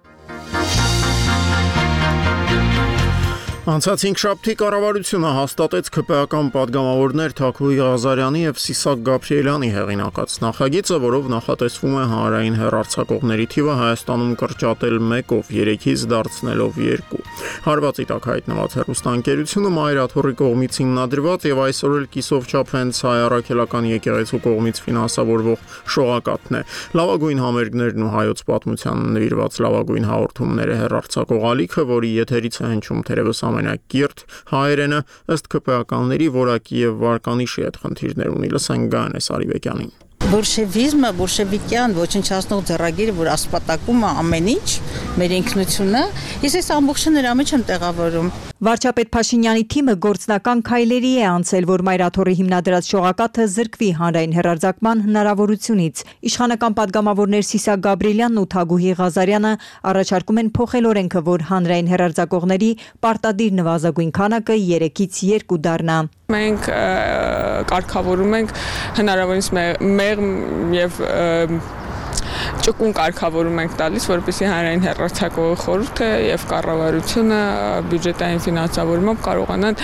Անցած հինգշաբթի կառավարությունը հաստատեց ՔՊ-ական պատգամավորներ Թաքուի Ղազարյանի եւ Սիսակ Գաբրիելյանի հեղինակած նախագիծը, որով նախատեսվում է հանրային հեռարձակողների թիվը Հայաստանում կրճատել մեկով, երեքից դարձնելով երկու։ Հարվածի տակ հայտնված հեռուստաընկերությունը Մայրաթորի կողմից հիմնադրված եւ այսօր էլ կիսով չափ հենց հայ առաքելական եկեղեցու կողմից ֆինանսավորվող շողակաթն է։ Լավագույն համերգներն ու հայոց պատմության նվիրված լավագույն հաղորդումները հեռարձակող ալիքը, որի եթերից է հնչում թերևս ամենակիրթ հայերենը, ըստ ՔՊ-ականների որակի եւ վարկանիշի հետ խնդիրներ ունի։ Լսենք Գայանե Սարիբեկյանին։ Բոլշևիզմը, բոլշևիկյան ոչնչացնող ձեռագիրը, որ ասպատակում է ամեն ինչ, մեր ինքնությունը, ես այս ամբողջը նրա մեջ եմ տեղավորում։ Վարչապետ Փաշինյանի թիմը գործնական քայլերի է անցել, որ Մայրաթորի հիմնադրած շողակաթը զրկվի հանրային հեռարձակման հնարավորությունից։ Իշխանական պատգամավորներ Սիսակ Գաբրիելյանն ու Թագուհի Ղազարյանը առաջարկում են փոխել օրենքը, որ հանրային հեռարձակողների պարտադիր նվազագույն քանակը երեքից երկու դառնա։ Մենք կարգավորում ենք հնարավորինս մեղմ եւ ճկուն կարգավորում ենք տալիս, որպեսզի հանրային հեռարձակողի խորհուրդը եւ կառավարությունը բյուջետային ֆինանսավորմամբ կարողանան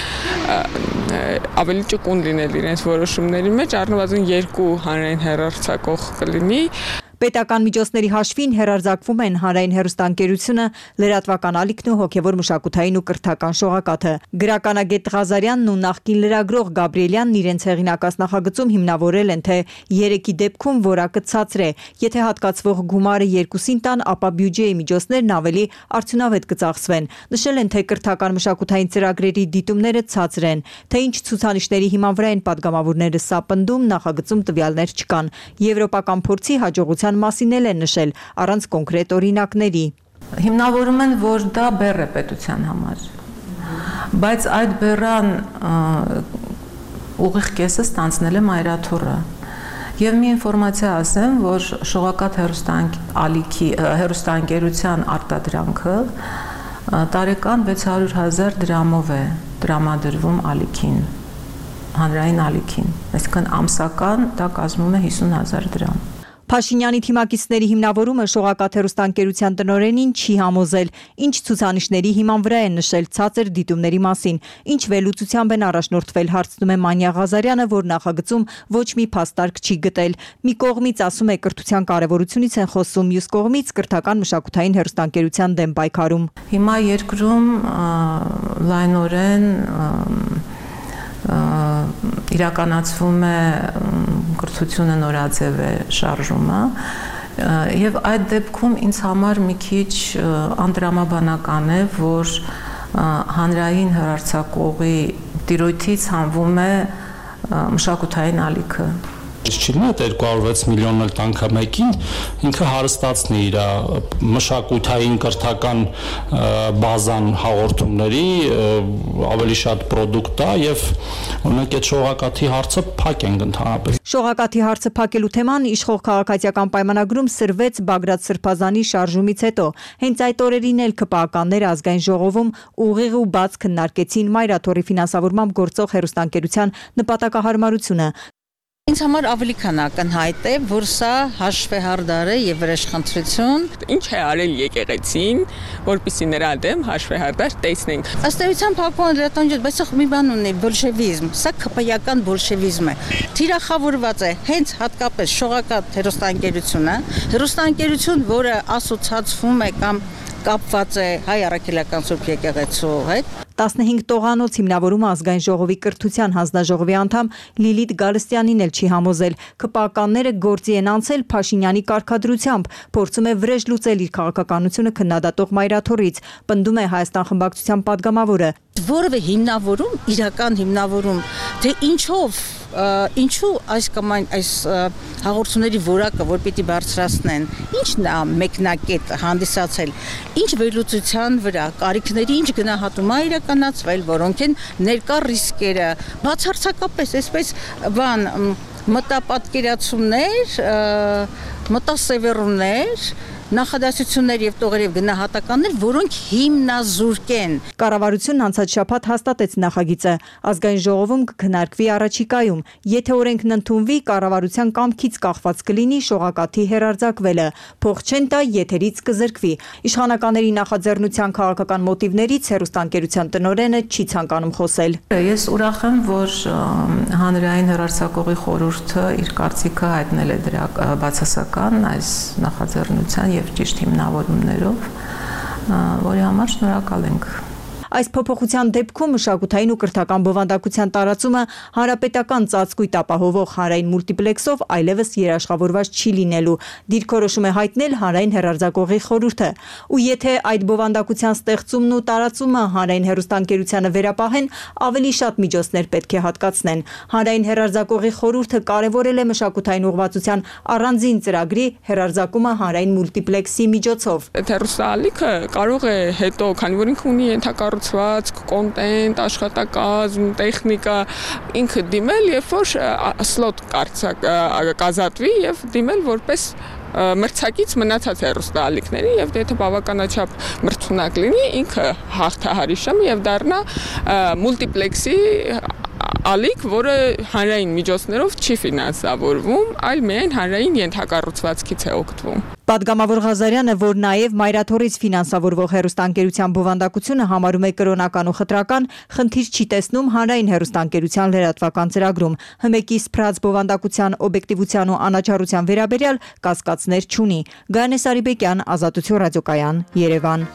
ավելի ճկուն լինել իրենց որոշումների մեջ, առնվազն երկու հանրային հեռարձակող կլինի։ Պետական միջոցների հաշվին հեռարձակվում են հանրային հեռուստաընկերությունը, լրատվական ալիքն ու հոգևոր մշակութային ու կրթական շողակաթը։ Գրականագետ Ղազարյանն ու նախկին լրագրող Գաբրիելյանն իրենց հեղինակած նախագծում հիմնավորել են, թե երեքի դեպքում որակը ցածր է։ Եթե հատկացվող գումարը երկուսին տան, ապա բյուջեի միջոցներն ավելի արդյունավետ կծախսվեն։ Նշել են, թե կրթական մշակութային ծրագրերի դիտումները ցածր են, թե ինչ ցուցանիշների հիման վրա են պատգամավորները սա պնդում, նախագծում տվյալներ չկան։ Եվրոպական փորձի հաջողության մասին էլ են նշել, առանց կոնկրետ օրինակների։ Հիմնավորում են, որ դա բեռ է պետության համար, բայց այդ բեռան ուղիղ կեսը ստանցնել է մայրաթոռը։ Եվ մի ինֆորմացիա ասեմ, որ շողակաթ հեռուստաալիքի հեռուստաընկերության արտադրանքը տարեկան վեց հարյուր հազար դրամով է տրամադրվում ալիքին, հանրային ալիքին, այսինքն ամսական դա կազմում է հիսուն հազար դրամ։ Փաշինյանի թիմակիցների հիմնավորումը շողակաթ հեռուստաընկերության տնօրենին չի համոզել, ինչ ցուցանիշների հիման վրա են նշել ցածր դիտումների մասին, ինչ վերլուծությամբ են առաջնորդվել, հարցնում է Մանյա Ղազարյանը, որ նախագծում ոչ մի փաստարկ չի գտել։ Մի կողմից ասում է կրթության կարևորությունից են խոսում, մյուս կողմից կրթական մշակութային հեռուստաընկերության դեմ պայքարում։ Հիմա երկրում լայնորեն իրականացվում է կրթությունը նորաձև է շարժումը եւ այդ դեպքում ինձ համար մի քիչ անդրամաբանական է, որ հանրային հեռարձակողի տիրույթից հանվում է մշակութային ալիքը։ Չլինի այդ երկու հարյուր վեց միլիոնն էլ տանքը մեկին, ինքը հարստացնի իր մշակութային կրթական բազան հաղորդումների ավելի շատ պրոդուկտ տա եւ օրինակ այդ շողակաթի հարցը փակ ենք ընդհանրապես։ Շողակաթի հարցը փակելու թեման իշխող քաղաքացիական պայմանագրում սրվեց Բագրատ Սրբազանի շարժումից հետո։ Հենց այդ օրերին էլ ԿՊԱ-ականները ազգային ժողովում ուղիղ ու բաց քննարկեցին մայրաթոռի ֆինանսավորմամբ գործող հեռուստաընկերության նպատակահարմարությունը։ Ինձ համար ավելի քան ակնհայտ է, որ սա հաշվեհարդար է եւ վրեժխնդրություն։ Ինչ է արել եկեղեցին, որպեսզի նրա դեմ հաշվեհարդար տեսնենք։ Ըստ էության փակման լրատվամիջոց, բայց սա մի բան ունի, բոլշևիզմ, սա քպայական բոլշևիզմ է։ Թիրախավորված է հենց հատկապես շողակաթ հեռուստաընկերությունը, հեռուստաընկերություն, որը ասոցացվում է կամ կապված է հայ առաքելական Սուրբ եկեղեցու հետ։ տասնհինգ տողանոց հիմնավորումը ազգային ժողովի կրթության հանձնաժողովի անդամ Լիլիթ Գալստյանին էլ չի համոզել։ ԿՊԱ-ականները գործի են անցել Փաշինյանի կարգադրությամբ, փորձում է վրեժ լուծել իր քաղաքականությունը քննադատող մայրաթոռից, պնդում է Հայաստան խմբակցության падգամավորը։ Որևէ հիմնավորում, իրական հիմնավորում, թե ինչով ինչու այս կամ այն այս հաղորդումների որակը, որ պիտի բարձրացնեն, ինչն է մեկնակետ հանդիսացել, ինչ վերլուծության վրա, կարիքների ինչ գնահատում է իրականացվել, որոնք են ներկա ռիսկերը, բացարձակապես այսպես բան մտապատկերացումներ, մտասևեռումներ, նախադասություններ եւ տողեր եւ գնահատականներ, որոնք հիմնազուրկ են։ Կառավարությունն անցած շաբաթ հաստատեց նախագիծը։ Ազգային ժողովում կքննարկվի առաջիկայում։ Եթե օրենքն ընդունվի, կառավարության կամքից կախված կլինի շողակաթի հեռարձակվելը։ Փող չեն տա, եթերից կզրկվի։ Իշխանականների նախաձեռնության քաղաքական մոտիվներից հեռուստաընկերության տնօրենը չի ցանկանում խոսել։ Ես ուրախ եմ, որ հանրային հեռարձակողի խորհուրդը իր կարծիքը հայտնել է դրա բացասական այս նախաձեռնության եւ ճիշտ հիմնավորումներով, որի համար շնորհակալ ենք։ Այս փոփոխության դեպքում մշակութային ու կրթական բովանդակության տարածումը հանրապետական ծածկույթ ապահովող հանրային մուլտիպլեքսով այլևս երաշխավորված չի լինելու, դիրքորոշում է հայտնել հանրային հեռարձակողի խորհուրդը։ Ու եթե այդ բովանդակության ստեղծումն ու տարածումը հանրային հեռուստաընկերությանը վերապահեն, ավելի շատ միջոցներ պետք է հատկացնեն։ Հանրային հեռարձակողի խորհուրդը կարևորել է մշակութային ուղղվածության առանձին ծրագրի հեռարձակումը հանրային մուլտիպլեքսի միջոցով։ Այդ հեռուստաալիքը կարող է հետո, քանի որ ինքը ունի ենթակառուցվածք, կոնտենտ, աշխատակազմ, տեխնիկա, ինքը դիմել, երբ որ սլոտ կազատվի եւ դիմել որպես մրցակից մնացած հեռուստաալիքների եւ եթե բավականաչափ մրցունակ լինի, ինքը հաղթահարի շեմ եւ դառնա մուլտիպլեքսի ալիք, որը հանրային միջոցներով չի ֆինանսավորվում, այլ միայն հանրային ենթակառուցվածքից է օգտվում։ Պատգամավոր Ղազարյանը, որ նաև մայրաթոռից ֆինանսավորվող հեռուստաընկերության բովանդակությունը համարում է կրոնական ու խտրական, խնդիր չի տեսնում հանրային հեռուստաընկերության լրատվական ծրագրում։ Հմեկի սփռած բովանդակության օբյեկտիվության ու անաչառության վերաբերյալ կասկածներ չունի։ Գայանե Սարիբեկյան, Ազատություն ռադիոկայան, Երևան։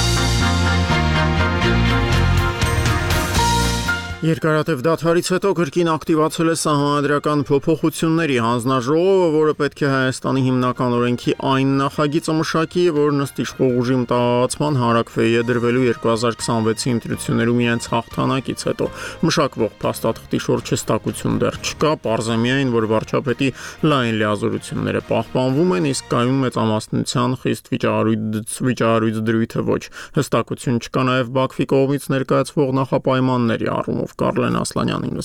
Երկարատև դադարից հետո կրկին ակտիվացել է սահմանադրական փոփոխությունների հանձնաժողովը, որը պետք է Հայաստանի հիմնական օրենքի այն նախագիծը մշակի, որն ըստ իշխող ուժի մտահղացման հարակվեի է դրվելու երկու հազար քսանվեցի ընտրություններում իրենց հաղթանակից հետո։ Մշակվող փաստաթղթի շուրջ հստակություն դեռ չկա, պարզ է միայն, որ վարչապետի լայն լիազորությունները պահպանվում են, իսկ կայուն մեծամասնության խիստ վիճահարույց դրույթը ոչ։ Հստակություն չկա նաև Բաքվի կողմից ներկայացվող նախապայմանների առումով։ Կարլեն Ասլանյանին լսենք։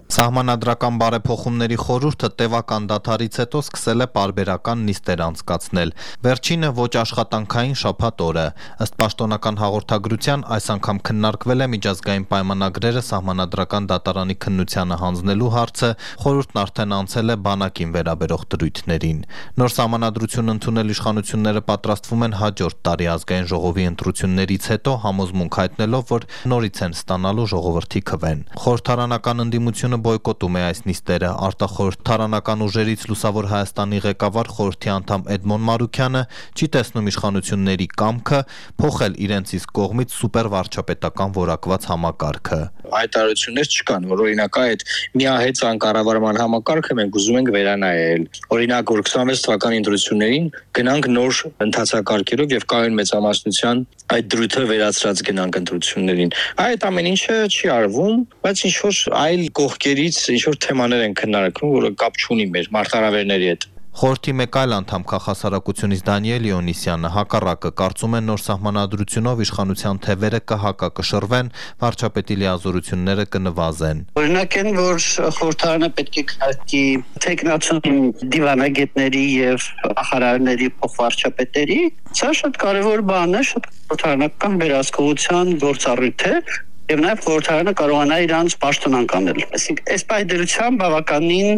Սահմանադրական բարեփոխումների խորհուրդը տևական դադարից հետո սկսել է պարբերական նիստեր անցկացնել։ Վերջինը ոչ աշխատանքային շաբաթ օրը։ Ըստ պաշտոնական հաղորդագրության, այս անգամ քննարկվել է միջազգային պայմանագրերը սահմանադրական դատարանի քննությանը հանձնելու հարցը, խորհուրդն արդեն անցել է բանակին վերաբերող դրույթներին։ Նոր սահմանադրություն ընդունել իշխանությունները պատրաստվում են հաջորդ տարի ազգային ժողովի ընտրություններից հետո համոզմունք հայտնելով, որ նորից են ստանալու ժողովրդի քվեն։ Խորհրդարանական ընդդիմությունը բոյկոտում է այս նիստերը։ Արտախորհրդարանական ուժերից Լուսավոր Հայաստանի ղեկավար խորհրդի անդամ Էդմոն Մարուքյանը չի տեսնում իշխանությունների կամքը փոխել իրենց իսկ կողմից սուպերվարչապետական որակված համակարգը։ Հայտարարություններ չկան, որ օրինակ այդ միահեծան կառավարման համակարգը մենք ուզում ենք վերանայել։ Օրինակ, որ քսանվեց թվականի ընտրություններին գնանք նոր ընթացակարգերով եւ կայուն մեծամասնության այդ դրույթը վերացրած գնանք ընտրություններին։ Այդ ամեն ինչը չի արվում, բայց ինչ որ այլ կողքերից ինչ որ թեմաներ են քննարկվում, որը կապ չունի մեր մարտահրավերների հետ։ Խորհրդի մեկ այլ անդամ քաղաքասարակությունից Դանիել Իոնիսյանը հակառակը կարծում է նոր սահմանադրությունով իշխանության թևերը կհակակշռվեն, վարչապետի լիազորությունները կնվազեն։ Օրինակ են, որ խորհրդարանը պետք է քարտի տեխնացիոն դիվանագետների եւ նախարարների փոխվարչապետերի, սա շատ կարեւոր բան է, շատ խորհրդարանական վերահսկողության գործառույթ է։ Եվ նաև խորհրդարանը կարողանա իրանց պաշտոնանկ անել։ Այսինքն, այս պայդրությամբ բավականին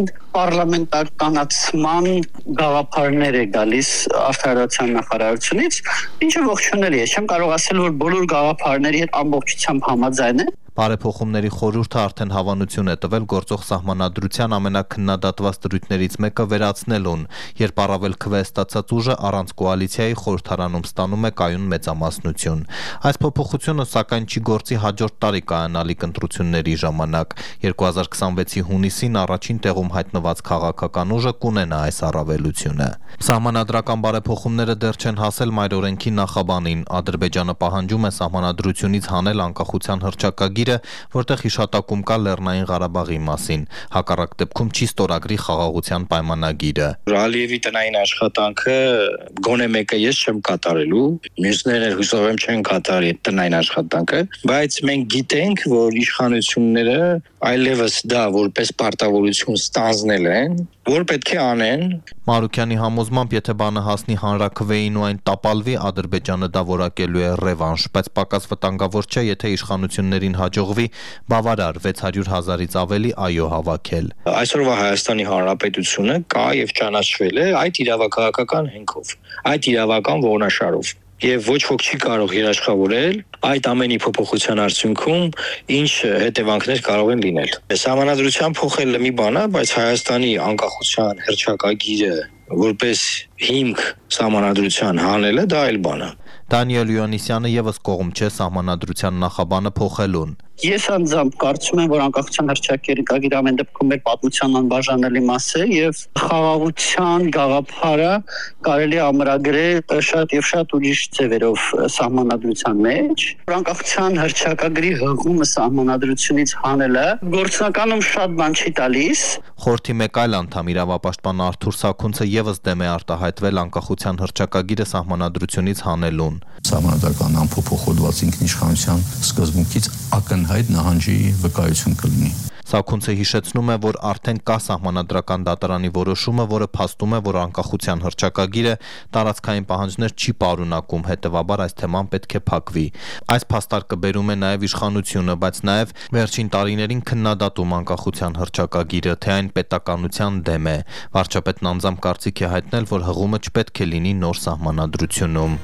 պարլամենտարականացման գաղափարներ է գալիս արտադրության նախարարությունից, ինչը ողջունելի է։ Չեմ կարող ասել, որ բոլոր գաղափարների հետ ամբողջությամբ համաձայն է։ Բարեփոխումների խորհուրդը արդեն հավանություն է տվել գործող սահմանադրության ամենաքննադատված դրույթներից մեկը վերացնելուն, երբ առավել քվե ստացած ուժը առանց կոալիցիայի խորհրդարանում ստանում է կայուն մեծամասնություն։ Այս փոփոխությունը սակայն չի գործի հաջորդ տարի կայանալիք ընտրությունների ժամանակ։ երկու հազար քսանվեցի հունիսին առաջին տեղում հայտնված քաղաքական ուժը կունենա այս առավելությունը։ Սահմանադրական բարեփոխումները դեռ չեն հասել մայրօրենքի նախաբանին։ Ադրբեջանը պահանջում է սահմանադրությունից հանել անկախության հռչակագիր, որտեղ հիշատակում կա Լեռնային Ղարաբաղի մասին։ Հակառակ դեպքում չի ստորագրի խաղաղության պայմանագիրը։ Ալիևի տնային աշխատանքը գոնե մեկը ես չեմ կատարելու, մյուսները հուսով եմ չեն կատարի տնային աշխատանքը, բայց մենք գիտենք, որ իշխանությունները այլևս դա որպես պարտավորություն ստանձնել են, որ պետք է անեն։ Մարուքյանի համոզմամբ, եթե բանը հասնի հանրաքվեին ու այն տապալվի, Ադրբեջանը դա որակելու է ռևանշ, բայց պակաս վտանգավոր չէ, եթե իշխանություններին հաջողվի բավարար վեց հարյուր հազարից ավելի այո հավաքել։ Այսօրվա Հայաստանի Հանրապետությունը կա եւ ճանաչվել է այդ իրավաքաղաքական հենքով, այդ իրավական ողնաշարով։ Եվ ոչ ոք չի կարող երաշխավորել այդ ամենի փոփոխության արդյունքում ինչ հետևանքներ կարող են լինել։ Սահմանադրության փոխելը մի բան է, բայց Հայաստանի անկախության հռչակագիրը որպես հիմք սահմանադրության հանելը դա այլ բան է։ Դանիել Իոնիսյանը եւս կողմ չէ սահմանադրության նախաբանը փոխելուն։ Ես անձամբ կարծում եմ, որ անկախության հռչակագիրը ամեն դեպքում մեր պատմության անբաժանելի մաս է եւ խաղաղության գաղափարը կարելի է ամրագրել շատ եւ շատ ուրիշ ձևերով սահմանադրության մեջ։ Անկախության հռչակագրի հղումը սահմանադրությունից հանելը գործնականում շատ բան չի տալիս։ Խորհրդի մեկ այլ անդամ իրավապաշտպան Արթուր Սաքունցը եւս դեմ է արտահայտվել անկախության հռչակագիրը սահմանադրությունից հանելուն։ Սահմանադրական ամփոփոխված ինքնիշխանության սկզբունքից ակնհայտ նահանջի վկայություն կլինի։ Սաքունցը հիշեցնում է, որ արդեն կա սահմանադրական դատարանի որոշումը, որը փաստում է, որ անկախության հռչակագիրը տարածքային պահանջներ չի պարունակում, հետևաբար այս թեման պետք է փակվի։ Այս փաստարկը բերում է նաև իշխանությունը, բայց նաև վերջին տարիներին քննադատում անկախության հռչակագիրը, թե այն պետականության դեմ է։ Վարչապետն անձամբ կարծիք է հայտնել, որ հղումը չպետք է լինի նոր սահմանադրությունում։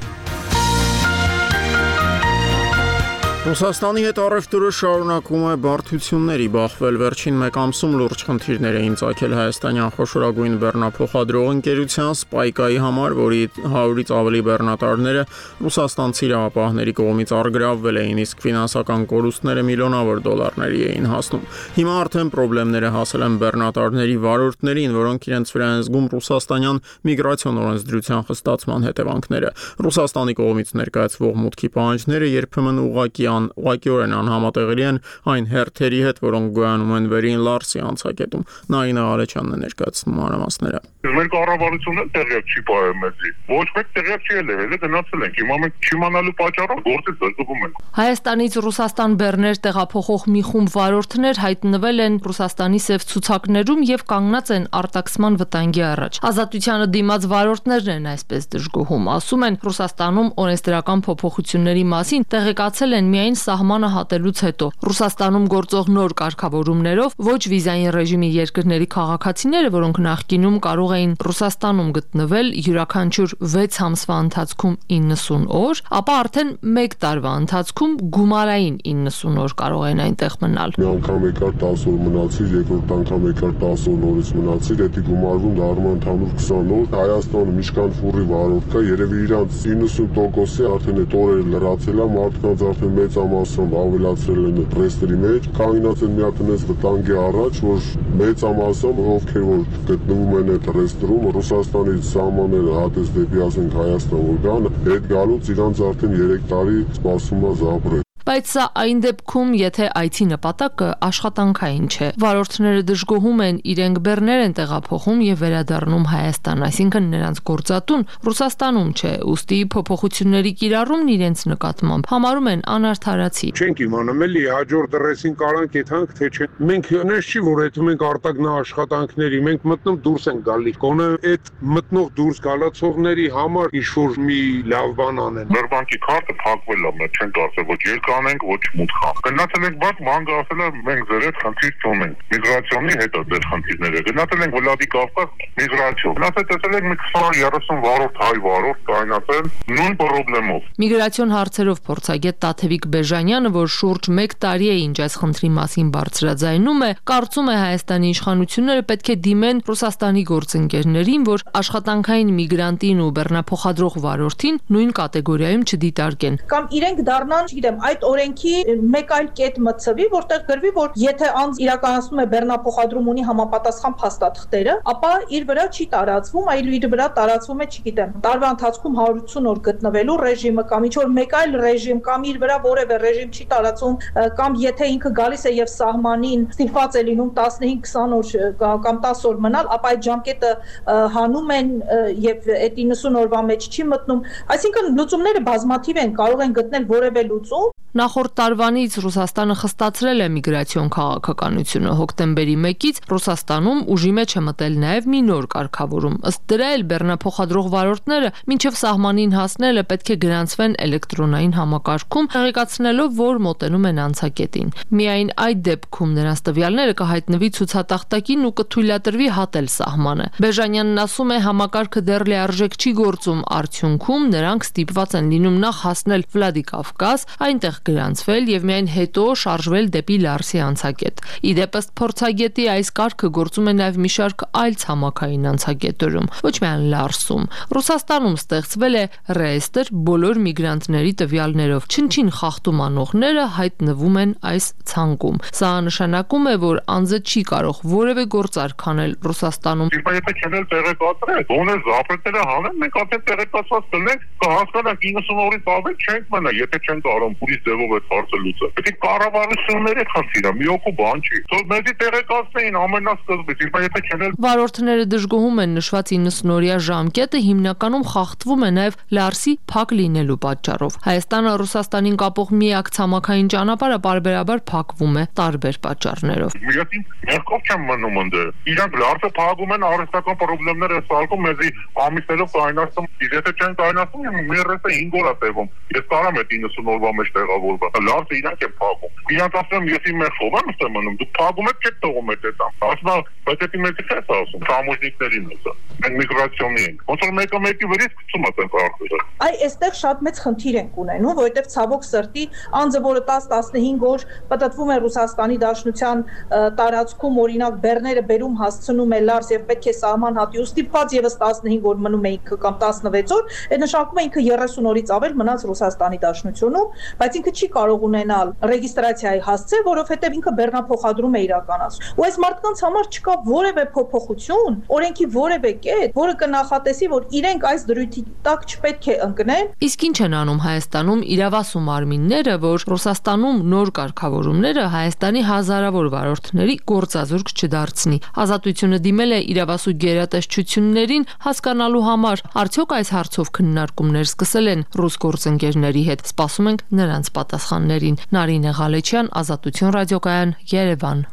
Ռուսաստանի հետ առևտուրը շարունակում է բարդությունների բախվել։ Վերջին մեկ ամսում լուրջ խնդիրներ էին ծագել հայաստանյան խոշորագույն բեռնափոխադրող ընկերության Spike-ի համար, որի հարյուրից ավելի բեռնատարները ռուսաստանցի իրավապահների կողմից առգրավվել էին, իսկ ֆինանսական կորուստները միլիոնավոր դոլարների էին հասնում։ Հիմա արդեն խնդիրները հասել են բեռնատարների վարորդներին, որոնք իրենց վրա են զգում ռուսաստանյան միգրացիոն օրենսդրության խստացման հետևանքները։ Ռուսաստանի կողմից ներկայացվող մուտքի պահանջները երբեմն ուղղակի Սարգսյան ուղղակիորեն անհամատեղելի են այն հերթերի հետ, որոնք գոյանում են վերին Լարսի անցակետում։ Նայինա Արեչյանն է ներկայացնում մանրամասները։ Մեր կառավարությունը տեղյակ չի պահել մեզի։ Ոչ մեկ տեղյակ չի ելել, հենց գնացել ենք։ Հիմա մենք չիմանալու պատճառով գործից զրկվում ենք։ Հայաստանից Ռուսաստան բեռներ տեղափոխող մի խումբ վարորդներ հայտնվել են Ռուսաստանի սև ցուցակներում եւ կանգնած են արտաքսման վտանգի առաջ։ Ազատությանը դիմաց վարորդներն են այսպես դժգոհում։ Ասում են, Ռուսաստանում օրենսդրական փոփոխությունների մասին տեղեկացել են միայն սահմանը հատելուց հետո։ Ռուսաստանում գործող նոր կարգավորումներով ոչ վիզային ռեժիմի երկրների քաղաքացիները, որոնք նախկինում կարող էին Ռուսաստանում գտնվել յուրաքանչյուր վեց ամսվա ընթացքում իննսուն օր, ապա արդեն մեկ տարվա ընթացքում գումարային իննսուն օր կարող են այնտեղ մնալ։ Մի անգամ եկար տասը օր մնացիր, երկրորդ անգամ եկար տասը օր նորից մնացիր, դա գումարվում դառնում ընդհանուր քսան օր։ Հայաստանում Միշկան ֆուրի վարորդ կա, երևի իրանց իննսուն տոկոսի արդեն այդ օրերը լրացել է, մարդկանց արդեն մեծամասամբ ավելացրել են ռեստերի մեջ, կանգնած են մի հատ այնպես վտանգի առաջ, որ մեծամասամբ ովքեր որ գտնվում են այդ ռեստերում, Ռուսաստանից սահմանները հատես դեպի ասենք Հայաստան որ գան, այդ գալուց իրանց արդեն երեք տարի սպասում է զաբրել։ Բայց սա այն դեպքում, եթե այցի նպատակը աշխատանքային չէ։ Վարորդները դժգոհում են, իրենք բեռներ են տեղափոխում եւ վերադառնում Հայաստան, այսինքն նրանց գործատուն Ռուսաստանում չէ, ուստի փոփոխությունների կիրառումն իրենց նկատմամբ համարում են անարդարացի։ Չենք իմանում էլի հաջորդ դրեսին կարանք եթանք թե չէ։ Մենք նես չի որ այդ մենք արտագնա աշխատանքների, մենք մտնում դուրս են գալի։ Կոնե այդ մտնող դուրս գալացողների համար ինչ որ մի լավ բան անեն։ Բերբանկի քարտը փակվել է, մենք չենք կարծել ոչ անենք ոչ մուտք։ Գնացել ենք բաց մանգ ասել է մենք ձեր հետ խնդիր չունենք։ Միգրացիոնի հետ է ձեր խնդիրները։ Գնացել ենք Վլադիկավկազ միգրացիոն։ Գնացել տեսել ենք մի քսան երեսուն վարորդ հայ վարորդ կայնացել նույն խնդրով։ Միգրացիոն հարցերով փորձագետ Տաթևիկ Բեժանյանը, որ շուրջ մեկ տարի է ինչ այս խնդրի մասին բարձրաձայնում է, կարծում է Հայաստանի իշխանությունները պետք է դիմեն Ռուսաստանի գործընկերներին, որ աշխատանքային միգրանտին ու բեռնափոխադրող վարորդին նույն կատեգորիայում չդիտարկեն։ Կամ իրենք դառնան, չգիտեմ, այդ օրենքի մեկ այլ կետ մտցվի, որտեղ գրվի, որ եթե անձ իրականացնում է բեռնափոխադրում ունի համապատասխան փաստաթղթերը, ապա իր վրա չի տարածվում, այլ իր վրա տարածվում է, չգիտեմ, տարվա ընթացքում հարյուր ութսուն օր գտնվելու ռեժիմը կամ ինչ որ մեկ այլ ռեժիմ կամ իր վրա որևէ ռեժիմ չի տարածվում, կամ եթե ինքը գալիս է եւ սահմանին ստիպված է լինում տասնհինգ քսան օր կամ տասը օր մնալ, ապա այդ ժամկետը հանում են եւ այդ իննսուն օրվա մեջ չի մտնում։ Այսինքն լուծումները բազմաթիվ են, կարող են գտնել որևէ լուծում։ Նախորդ տարվանից Ռուսաստանը խստացրել է միգրացիոն քաղաքականությունը։ Հոկտեմբերի մեկից Ռուսաստանում ուժի մեջ է մտել նաև մի նոր կարգավորում։ Ըստ դրա էլ բեռնափոխադրող վարորդները մինչև սահմանին հասնելը պետք է գրանցվեն էլեկտրոնային համակարգում, տեղեկացնելով, որ մոտենում են անցակետին։ Միայն այդ դեպքում նրանց տվյալները կհայտնվի ցուցատախտակին ու կթույլատրվի հատել սահմանը։ Բեժանյանն ասում է, համակարգը դեռ լիարժեք չի գործում, արդյունքում նրանք ստիպված են լինում նախ հասնել Վլադիկավկազ, այնտեղ գրանցվել եւ միայն հետո շարժվել դեպի Լարսի անցակետ։ Իդեպ ըստ փորձագետի այս կարգը գործում է նաեւ մի շարք այլ ցամաքային անցակետերում, ոչ միայն Լարսում։ Ռուսաստանում ստեղծվել է ռեեստր բոլոր միգրանտների տվյալներով։ Չնչին խախտում անողները հայտնվում են այս ցանկում։ Սա նշանակում է, որ անձը չի կարող որևէ գործարք անել Ռուսաստանում։ Եթե չեն տեղեկացրել, ոնե զապետերը հանեն, մենք արդեն տեղեկացված կլինենք, կհասկանանք իննսուն օրից ավել չենք մնա, եթե չեն կարող ուրիշ ձևով այդ հարցը լուծել։ Պետք է կառավարությունների խնդիրը, մի օկու բան չի։ Թող մեզի տեղեկացնեին ամենասկզբից, եթե չեն։ Վարորդները դժգոհում են նշված իննսուն օրյա ժամկետը հիմնականում խախտվում է նաև Լարսի փակ լինելու պատճառով։ Հայաստանը Ռուսաստանին կապող միակ ցամաքային ճանապարհը պարբերաբար փակվում է տարբեր պատճառներով։ Միայն ներքով չեմ մնում ընդ։ Իրանք Լարսը փակում են, արհեստական խնդիրներ են սարքում, մեզի ամիսներով կայնացում։ Եթե չեն կայնացում, մերեսը հինգ օր է տևում։ Ես կարամ այդ իննսուն օրվա մեջ տեղավորվել։ Լարսը իրանք են փակում։ Իրանք ասում եմ, ես իմ մեր խոհ եմ ստեմ մնում, դուք փակում եք, չեք թողում այդ այդան։ Ասում եմ, բայց դա մեծ է ասում, համոզնիկներին է սա։ Մենք միգրացիոնի ենք։ Ոնց որ մեկը մեկի վրից գցում է այդ արխիվը։ Այ այստեղ շատ մեծ խնդիր ենք ունենում, որովհետև ցավոք սրտի անձը, որը տասը տասնհինգ օր պատտվում է Ռուսաստանի Դաշնության տարածքում, օրինակ բեռները բերում հասցնում է Լարս եւ պետք է սահման հատի ու ստիպված եւս տասնհինգ օր մնում է ինքը կամ տասնվեց օր, այդ նշանակում է ինքը երեսուն օրից ավել մնաց Ռուսաստանի Դաշնությունում, բայց ինքը չի կարող ունենալ ռեգիստրացիայի հասցե, որովհետև ինքը բեռնափոխադրում է իրականացնում։ Ու այս մարդկանց համար չկա որևէ փոփոխություն, օրենքի որևէ կետ, որը կնախատեսի, որ իրենք այս դրույթի տակ չպետք է ընկնեն։ Իսկ ինչ են անում Հայաստանում իրավասու մարմինները, որ Ռուսաստանում նոր կարգավորումները Հայաստանի հազարավոր վարորդների գործազուրկ չդարձնի։ Ազատությունը դիմել է իրավասու գերատեսչություններին հասկանալու համար, արդյոք այս հարցով քննարկումներ սկսել են ռուս գործընկերների հետ։ Սպասում ենք նրանց պատասխաններին։ Նարինե Ղալեչյան, Ազատություն ռադիոկայան, Երևան։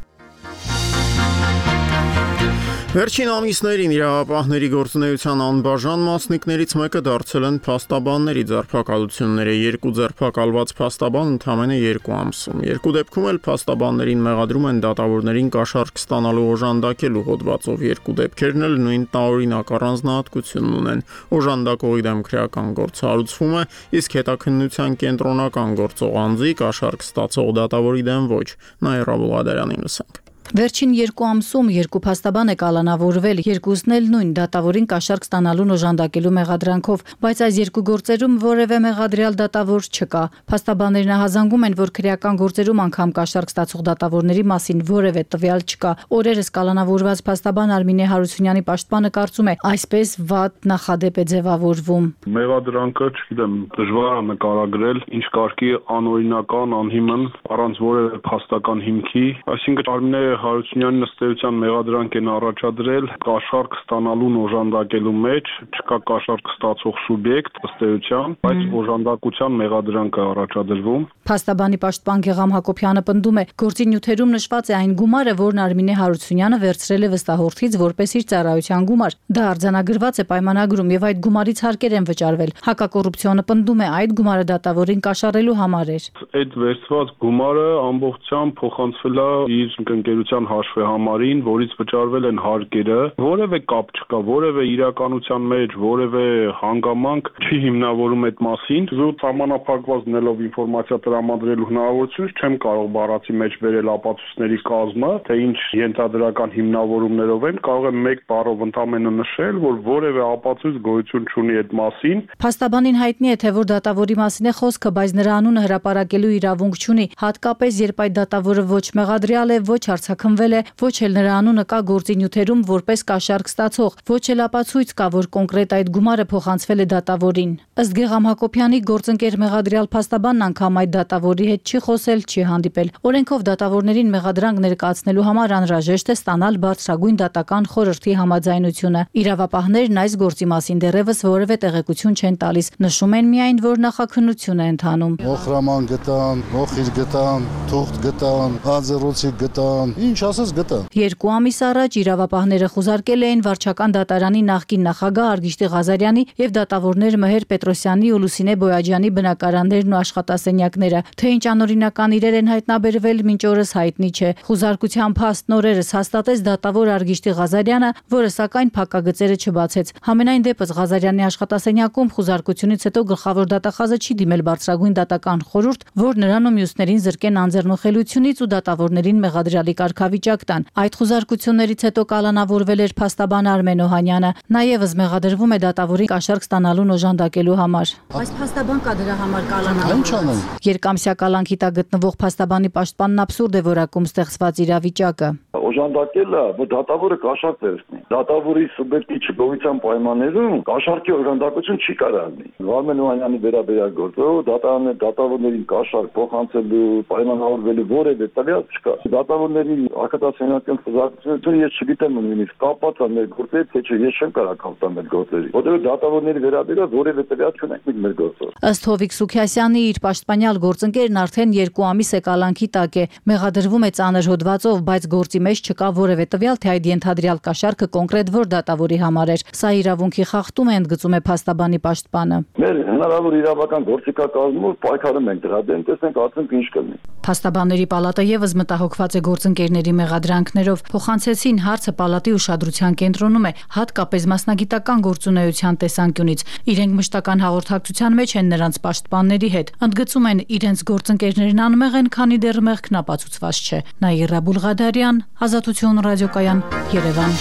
Վերջին ամիսներին իրավապահների գործունեության անբաժան մասնիկներից մեկը դարձել են փաստաբանների ձերբակալությունները։ Երկու ձերբակալված փաստաբան ընդամենը երկու ամսում։ Երկու դեպքում էլ փաստաբաններին մեղադրում են դատավորներին կաշառք ստանալու օժանդակելու հոդվածով։ Երկու դեպքերն էլ նույն տարօրինակ առանձնահատկությունն ունեն։ Օժանդակողի դեմ քրեական գործ հարուցվում է, իսկ հետաքննության կենտրոնական գործող անձի կաշառք ստացող դատավորի դեմ ոչ։ Նաիրա Բուլղադարյանին լսենք։ Վերջին երկու ամսում երկու փաստաբան է կալանավորվել, երկուսն էլ նույն դատավորին կաշառք ստանալուն օժանդակելու մեղադրանքով, բայց այս երկու գործերում որևէ մեղադրյալ դատավոր չկա։ Փաստաբաններն ահազանգում են, որ քրեական գործերում անգամ կաշառք ստացող դատավորների մասին որևէ տվյալ չկա։ Օրերս կալանավորված փաստաբան Արմինե Հարությունյանի պաշտպանը կարծում է, այսպես վատ նախադեպ է ձևավորվում։ Մեղադրանքը, չգիտեմ, դժվար է նկարագրել, ինչ կարգի անօրինական, անհիմն, առանց որևէ փաստական հիմքի, այսինքն Արմինե Հարությունյանի ըստ մեղադրանք են առաջադրել կաշառք ստանալուն օժանդակելու մեջ, չկա կաշառք ստացող սուբյեկտ ըստ էության, բայց օժանդակության մեղադրանք է առաջադրվում։ Փաստաբանի պաշտպան Գեգամ Հակոբյանը պնդում է, գործի նյութերում նշված է այն գումարը, որն Արմինե Հարությունյանը վերցրել է վստահորդից որպես իր ծառայության գումար։ Դա արձանագրված է պայմանագրում եւ այդ գումարից հարկեր են վճարվել։ Հակակոռուպցիոնը պնդում է, այդ գումարը դատավորին կաշառելու համար էր։ Այդ վերցված գումարը ամբողջությամբ փոխանցվել է իր ընկերության հաշվեհամարին, որից վճարվել են հարկերը, որևէ կապ չկա, որևէ իրականության մեջ, որևէ հանգամանք չի հիմնավորում այդ մասին։ Զուտ համանախապակված նելով ինֆորմացիա տրամադրելու հնարավորություն չեմ կարող բառացի մեջ վերել ապացույցների կազմը, թե ինչ ենթադրական հիմնավորումներով են, կարող եմ մեկ բառով ընդամենը նշել, որ որևէ ապացույց գոյություն չունի այդ մասին։ Փաստաբանին հայտնի է, թե որ դատավորի մասին է խոսքը, բայց նրա անունը հրապարակելու իրավունք չունի, հատկապես երբ այդ դատավորը ոչ մեղադրյալ է, ոչ արձակնվել է, ոչ էլ նրա անունը կա գործի նյութերում որպես կաշառք ստացող, ոչ էլ ապացույց կա, որ կոնկրետ այդ գումարը փոխանցվել է դատավորին։ Ըստ Գեգամ Հակոբյանի գործընկեր մեղադրյալ փաստաբանն անգամ այդ դատավորի հետ չի խոսել, չի հանդիպել։ Օրենքով դատավորներին մեղադրանք ներկայացնելու համար անհրաժեշտ է ստանալ բարձրագույն դատական խորհրդի համաձայնությունը։ Իրավապահներն այս գործի մասին դեռևս որևէ տեղեկություն չեն տալիս, նշում են միայն, որ նախաքննություն է ընթանում։ Ոխրաման գտան, ոխիր գտան, թուղթ գտան, անձեռոցիկ գտան, ինչ ասես գտան։ Երկու ամիս առաջ իրավապահները խուզարկել էին վարչական դատարանի նախկին նախագահ Արգիշտի Ղազարյանի եւ դատավորներ Մհեր Պետրոսյանի ու Լուսինե Բոյաջյանի բնակարաններն ու աշխատասենյակները։ Թե ինչ անօրինական իրեր են հայտնաբերվել, մինչ օրս հայտնի չէ։ Խուզարկության փաստն օրերս հաստատեց դատավոր Արգիշտի Ղազարյանը, որը սակայն փակագծերը չբացեց։ Համենայն դեպս Ղազարյանի աշխատասենյակում խուզարկությունից հետո գլխավոր դատախազը չի դիմել բարձրագույն դատական խորհուրդ, որ նրան ու մյուսներին զրկեն անձեռնոխելությունից ու դատավորներին մեղադրյալի կարգավիճակ տան։ Այդ խուզարկություններից հետո կալանավորվել էր փաստաբան Արմեն Օհանյանը։ Նաեւս մեղադրվում է դատավորի կաշառք ստանալուն օժանդակելու համար։ Այս փաստաբան կա դրա համար կալանավորված։ Ինչ անեն։ Երկամսյա կալանքի տակ գտնվող փաստաբանի պաշտպանն աբսուրդ է որակում ստեղծված իրավիճակը։ Օժանդակելը, որ դատավորը կաշառք վերցնի։ Դատավորի սուբյեկտի չգոյության պայմաններում կաշառքի օժանդակություն չի կարող լինի։ Արմեն Օհանյանի վերաբերյալ գործով դատարանը դատավորներին կաշառք փոխանցելու պայմանավորվելու որևէ տվյալ չկա։ Դատավորների ակադասենական խզակցությունը ես չգիտեմ նույնիսկ կապված է մեր գործերի, թե չէ ես չեմ կարող կապտալ մեր գործերի։ Որտեղ դատավորների վերաբերյալ որևէ տվյալ չունենք մեր գործով։ Ըստ Հովիկ Սուքիասյանի իր պաշտպանյալ գործընկերն արդեն երկու ամիս է կալանքի տակ է։ Մեղադրվում է ծանր հոդվածով, բայց գործի մեջ չկա որևէ տվյալ, թե այդ ենթադրյալ կաշառքը կոնկրետ որ դատավորի համար էր։ Սա իրավունքի խախտում է, ընդգծում է փաստաբանի պաշտպանը։ Մեր հնարավոր իրավական գործիքակազմով պայքարում ենք դրա դեմ, տեսնենք արդյոք ինչ կլինի։ Փաստաբանների պալատը եւս մտահոգված է գործընկերների մեղադրանքներով։ Փոխանցեցին հարցը պալատի ուշադրության կենտրոնում է, հատկապես մասնագիտական գործունեության տեսանկյունից։ Իրենք մշտական հաղորդակցության մեջ են նրանց պաշտպանների հետ։ Ընդգծում են, իրենց գործընկերներն անմեղ են, քանի դեռ մեղքն ապացուցված չէ։ Նաիրա Բուլղադարյան, Ազատություն ռադիոկայան, Երևան։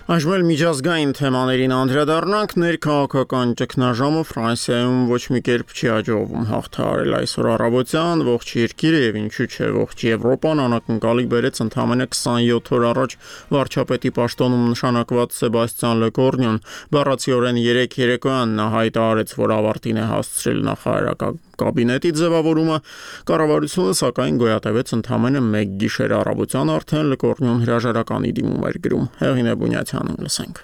Այժմ էլ միջազգային թեմաներին անդրադառնանք, ներքաղաքական ճգնաժամը Ֆրանսիայում ոչ մի կերպ չի հաջողվում հաղթահարել այսօր առավոտյան, ողջ երկիրը եւ ինչու՞ չէ ողջ Եվրոպան անակնկալի բերեց ընդամենը քսանյոթ օր առաջ վարչապետի պաշտոնում նշանակված Սեբաստիան Լեկորնյուն, բառացիորեն երեք երեկոյան նա հայտարարեց, որ ավարտին է հասցրել նախարարական կաբինետի ձևավորումը, կառավարությունը սակայն գոյատևեց ընդամենը մեկ գիշեր առավոտյան արդեն Լեկորնյուն հրաժարականի դիմում էր գրում։ Հեղինե Բունյացյանը լսենք։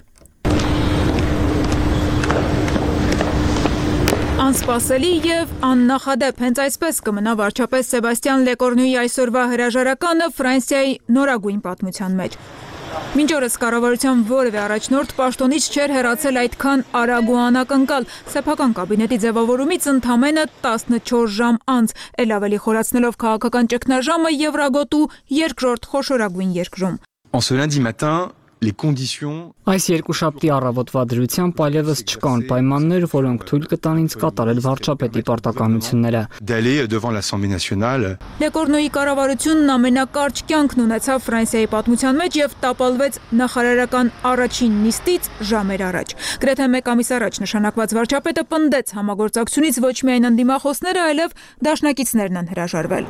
Անսպասելի եւ աննախադեպ հենց այսպես կմնա վարչապետ Սեբաստիան Լեկորնյուի այսօրվա հրաժարականը Ֆրանսիայի նորագույն պատմության մեջ։ Մինչ օրս կառավարության որևէ առաջնորդ պաշտոնից չէր հեռացել այդքան արագ ու անակնկալ, սեփական կաբինետի ձևավորումից ընդամենը տասնչորս ժամ անց, էլ ավելի խորացնելով քաղաքական ճգնաժամը Եվրագոտու երկրորդ խոշորագույն երկրում։ En ce lundi matin, les conditions Այս երկուշաբթի առավոտվա դրությամբ այլևս չկան պայմաններ, որոնք թույլ կտան ինձ կատարել վարչապետի պարտականությունները։ d'aller devant l'Assemblée nationale. Լեկորնոյի կառավարությունն ամենակարճ կյանքն ունեցավ Ֆրանսիայի պատմության մեջ եւ տապալվեց նախարարական առաջին նիստից ժամեր առաջ։ Գրեթե մեկ ամիս առաջ նշանակված վարչապետը պնդեց համագործակցությունից ոչ միայն ընդդիմախոսները, այլև դաշնակիցներն են հրաժարվել։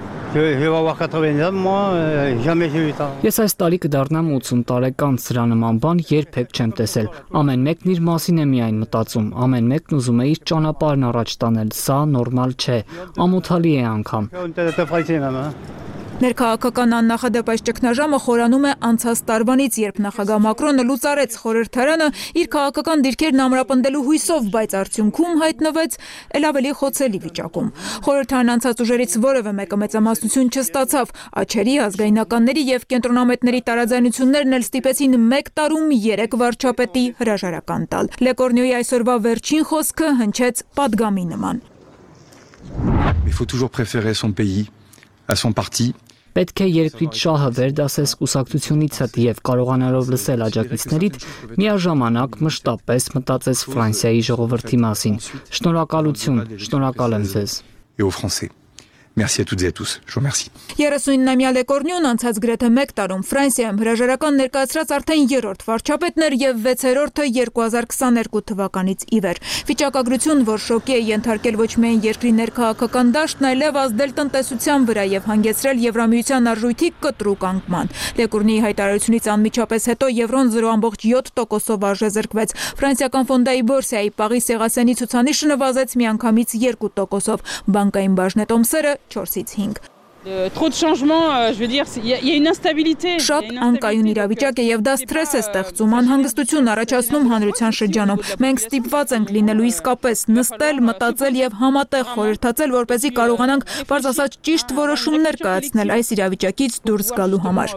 Ես այս տարի կդառնամ ութսուն տարեկան, սրա նման բան երբեք չեմ տեսել։ Ամեն մեկն իր մասին է միայն մտածում, ամեն մեկն ուզում է իր ճանապարհն առաջ տանել, սա նորմալ չէ, ամոթալի է անգամ։ Ներքաղաքական աննախադեպ այս ճգնաժամը խորանում է անցած տարվանից, երբ նախագահ Մակրոնը լուծարեց խորհրդարանը իր քաղաքական դիրքերն ամրապնդելու հույսով, բայց արդյունքում հայտնվեց էլ ավելի խոցելի վիճակում։ Խորհրդարան անցած ուժերից որևէ մեկը մեծամասնություն չստացավ, աչերի, ազգայնականների եւ կենտրոնամետների տարաձայնություններն էլ ստիպեցին մեկ տարում երեք վարչապետի հրաժարական տալ։ Լեկորնյուի այսօրվա վերջին խոսքը հնչեց պատգամի նման։ Il faut toujours préférer son pays à son parti. Պետք է երկրից շահը վերդասես կուսակցությունիցդ եւ կարողանալով լսել աջակիցներիդ, միաժամանակ մշտապես մտածես Ֆրանսիայի ժողովրդի մասին։ Շնորհակալություն, շնորհակալ եմ ձեզ։ Et aux Français. Merci à toutes et à tous. Je vous remercie. երեսունինամյա Լեկորնյուն անցած գրեթե մեկ տարում Ֆրանսիայում հրաժարական ներկայացրած արդեն երրորդ վարչապետն էր եւ վեցերորդը երկու հազար քսաներկու թվականից ի վեր։ Վիճակագրություն, որ շոկի է ենթարկել ոչ միայն երկրի ներքաղաքական դաշտն, այլև ազդել տնտեսության վրա եւ հանգեցրել Եվրամիության արժույթի կտրուկ անկման։ Լեկորնյուի հայտարարությունից անմիջապես հետո եվրոն զրո կόμμα յոթ տոկոսով արժեզրկվեց։ Ֆրանսիական ֆոնդայի բորսայի Պարի Սեղասենի ցուցանիշը նվազեց միանգամից երկու տոկոսով։ Բանկային բաժնետոմսերը չորսից հինգ։ Trop de changements, je veux dire, il y a une instabilité. Շատ անկայուն իրավիճակ է եւ դա սթրես է ստեղծում, անհանգստություն առաջացնում հանրության շրջանում։ Մենք ստիպված ենք լինելու իսկապես նստել, մտածել եւ համատեղ խորհրդացել, որպեսզի կարողանանք բարձ ասած ճիշտ որոշումներ կայացնել այս իրավիճակից դուրս գալու համար։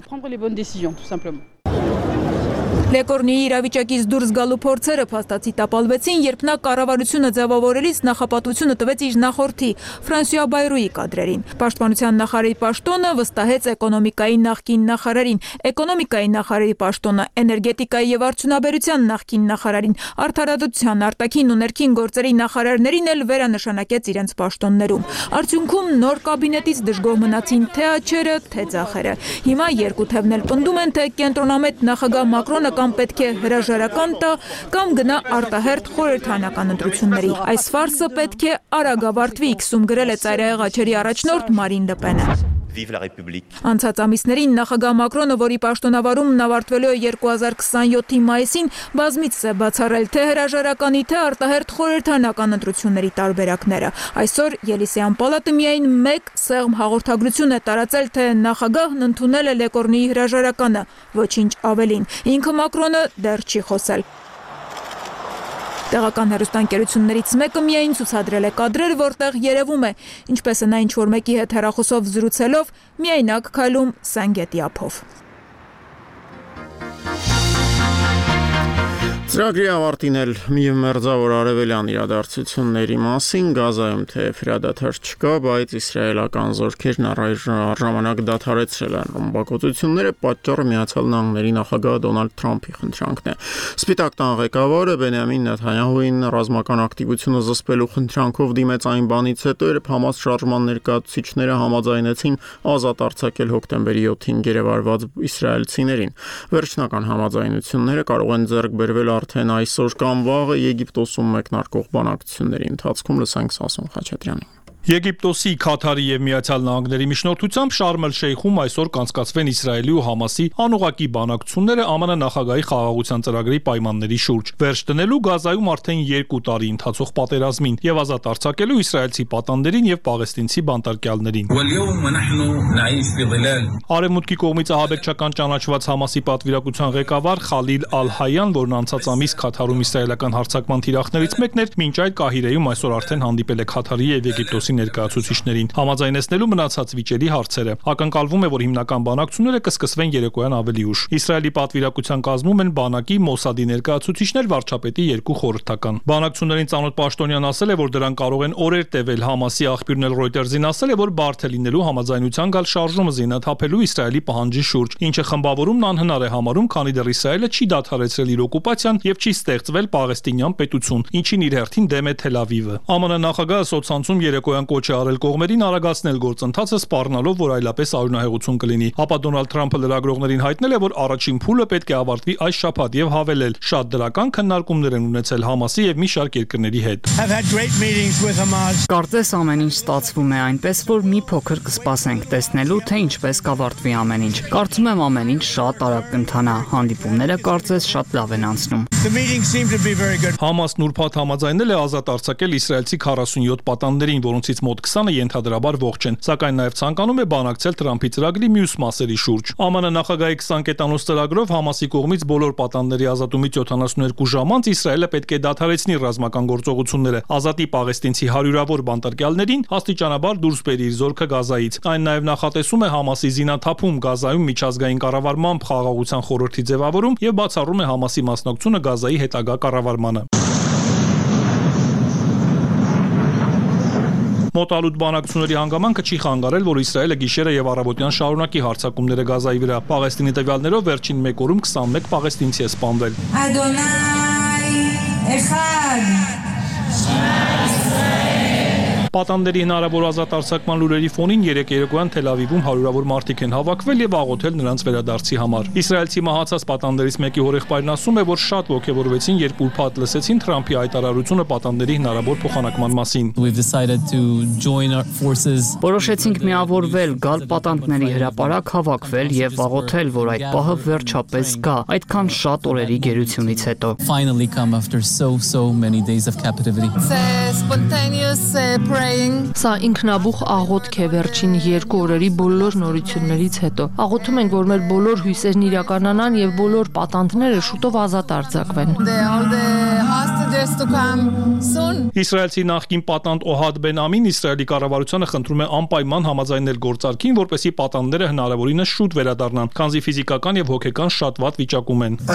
Լեկորնյուի իրավիճակից դուրս գալու փորձերը փաստացի տապալվեցին, երբ նա կառավարությունը ձևավորելիս նախապատվությունը տվեց իր նախորդի Ֆրանսուଆ Բայրուի կադրերին։ Պաշտպանության նախարարի պաշտոնը վստահեց էկոնոմիկայի նախկին նախարարին, էկոնոմիկայի նախարարի պաշտոնը էներգետիկայի եւ արդյունաբերության նախկին նախարարին, արդարադատության, արտաքին ու ներքին գործերի նախարարներին էլ վերանշանակեց իրենց պաշտոններում։ Արդյունքում նոր կաբինետից դժգոհ մնացին թե աչերը, թե ձախերը։ Հիմա երկու թևն էլ պնդում են, թե կենտրոնամետ նախագահ Մակրոնը կամ պետք է հրաժարական տա, կամ գնա արտահերթ խորհրդարանական ընտրությունների։ Այս ֆարսը պետք է արագ ավարտվի, քսում գրել է ծայրահեղ աչերի առաջնորդ Մարին Լը Պենը։ Անցած ամիսներին նախագահ Մակրոնը, որի պաշտոնավարումն ավարտվելու է երկու հազար քսանյոթի մայիսին, բազմիցս է բացառել թե հրաժարականի, թե արտահերթ խորհրդարանական ընտրությունների տարբերակները։ Այսօր Ելիսեյան պալատը միայն մեկ սեղմ հաղորդագրություն է տարածել, թե նախագահն ընդունել է Լեկորնյուի հրաժարականը, ոչինչ ավելին։ Ինքը Մակրոնը դեռ չի խոսել։ Տեղական հեռուստաընկերություններից մեկը միայն ցուցադրել է կադրեր, որտեղ երևում է, ինչպես է նա ինչ-որ մեկի հետ հեռախոսով զրուցելով, միայնակ քայլում Սանգետի ափով։ Ծրագրի ավարտին էլ միև մերձավոր արևելյան իրադարձությունների մասին Գազայում թեև հրադադար չկա, բայց իսրայելական զորքերն առժամանակ դադարեցրել են ռմբակոծությունները, պատճառը Միացյալ Նահանգների նախագահ Դոնալդ Թրամփի խնդրանքն է։ Սպիտակ տան ղեկավարը Բենյամին Նեթանյահուին ռազմական ակտիվությունը զսպելու խնդրանքով դիմեց այն բանից հետո, երբ Համաս շարժման ներկայացուցիչները համաձայնեցին ազատ արձակել հոկտեմբերի յոթին գերեվարված իսրայելցիներին։ Վերջնական համաձայնությունները կարող են ձեռք բերվել արդեն այսօր կամ վաղը Եգիպտոսում մեկնարկող բանակցությունների ընթացքում։ Լսենք Սասուն Խաչատրյանին։ Եգիպտոսի, Քաթարի եւ Միացյալ Նահանգների միջնորդությամբ Շարմ էլ-Շեյխում այսօր կանցկացվեն Իսրայելի ու Համասի անուղղակի բանակցությունները ԱՄՆ նախագահի խաղաղության ծրագրի պայմանների շուրջ, վերջ դնելու Գազայում արդեն երկու տարի ընթացող պատերազմին եւ ազատ արձակելու իսրայելցի պատանդերին եւ պաղեստինցի բանտարկյալներին։ Արևմուտքի կողմից ահաբեկչական ճանաչված Համասի պատվիրակության ղեկավար Խալիլ Ալ-Հայան, որն անցած ամիս Քաթարում իսրայելական հարձակման թիրախներից մեկն էր, մինչ այդ Կահիրեում այսօր արդեն հանդիպել է Քաթարի եւ Եգիպտոսի ներկայացուցիչներին, համաձայնեցնելու մնացած վիճելի հարցերը։ Ակնկալվում է, որ հիմնական բանակցությունները կսկսվեն երեկոյան ավելի ուշ։ Իսրայելի պատվիրակության կազմում են բանակի, Մոսադի ներկայացուցիչներ, վարչապետի երկու խորհրդական։ Բանակցություններին ծանոթ պաշտոնյան ասել է, որ դրանք կարող են օրեր տևել։ Համասի աղբյուրն էլ Reuters-ին ասել է, որ բարդ է լինելու համաձայնության գալ շարժումը զինաթափելու Իսրայելի պահանջի շուրջ, ինչը խմբավորումն անհնար է համարում, քանի դեռ Իսրայելը չի դադարեցրել իր օկուպացիան եւ չի ստեղծվել պաղեստինյան պետություն, ինչին իր հերթին դեմ է Թել Ավիվը։ ԱՄՆ նախագահը սոցցանցում երեկոյան կոչ է արել կողմերին արագացնել գործընթացը, սպառնալով, որ այլապես արյունահեղություն կլինի։ Ապա Դոնալդ Թրամփը լրագրողներին հայտնել է, որ առաջին փուլը պետք է ավարտվի այս շաբաթ եւ հավելել. շատ դրական քննարկումներ են ունեցել Համասի եւ մի շարք երկրների հետ։ Կարծես ամեն ինչ ստացվում է այնպես, որ մի փոքր կսպասենք տեսնելու, թե ինչպես կավարտվի ամեն ինչ։ Կարծում եմ ամեն ինչ շատ արագ կընթանա, հանդիպումները կարծես շատ լավ են անցնում։ Համասն ուրբաթ համաձայնել է ազատ արձակել իսրայելցի քառասունյոթ պատանդերին, որոնցից մոտ քսանը ենթադրաբար ողջ են, սակայն նաև ցանկանում է բանակցել Թրամփի ծրագրի մյուս մասերի շուրջ։ ԱՄՆ նախագահի քսան կետանոց ծրագրով Համասի կողմից բոլոր պատանդների ազատումից յոթանասունյոթ ժամ անց Իսրայելը պետք է դադարեցնի ռազմական գործողությունները, ազատի պաղեստինցի հարյուրավոր բանտարկյալներին, աստիճանաբար դուրս բերի իր զորքը Գազայից։ Այն նաև նախատեսում է Համասի զինաթափում Գազայում միջազգային կառավարմամբ խաղաղության խորհրդի ձևավորում եւ բացառում է Համասի մասնակցությունը Գազայի հետագա կառավարմանը։ Մոտալուտ բանակցությունների հանգամանքը չի խանգարել, որ Իսրայելը գիշերը եւ առավոտյան շարունակի հարձակումները Գազայի վրա։ Պաղեստինի տվյալներով վերջին մեկ օրում քսանմեկ պաղեստինցի է սպանվել։ Պատանդերի հնարավոր ազատ արձակման լուրերի ֆոնին երեկ երեկոյան Թել Ավիվում հարյուրավոր մարդիկ են հավաքվել եւ աղոթել նրանց վերադարձի համար։ Իսրայելցի մահացած պատանդերից մեկի հորեղբայրն ասում է, որ շատ ողջևորվեցին, երբ ուրբաթ լսեցին Թրամփի հայտարարությունը պատանդերի հնարավոր փոխանակման մասին։ Որոշեցինք միավորվել, գալ պատանդների հրապարակ հավաքվել եւ աղոթել, որ այդ պահը վերջապես գա, այդքան շատ օրերի գերությունից հետո։ Սա ինքնաբուխ աղոթք է վերջին երկու օրերի բոլոր նորություններից հետո։ Աղոթում ենք, որ մեր բոլոր հույսերն իրականանան եւ բոլոր պատանդները շուտով ազատ արձակվեն։ Իսրայելցի նախկին պատանդ Օհադ Բեն-Ամին Իսրայելի կառավարությանը խնդրում է անպայման համաձայնել գործարքին, որպեսզի պատանդները հնարավորինս շուտ վերադառնան, քանզի ֆիզիկական եւ հոգեկան շատ վատ վիճակում են։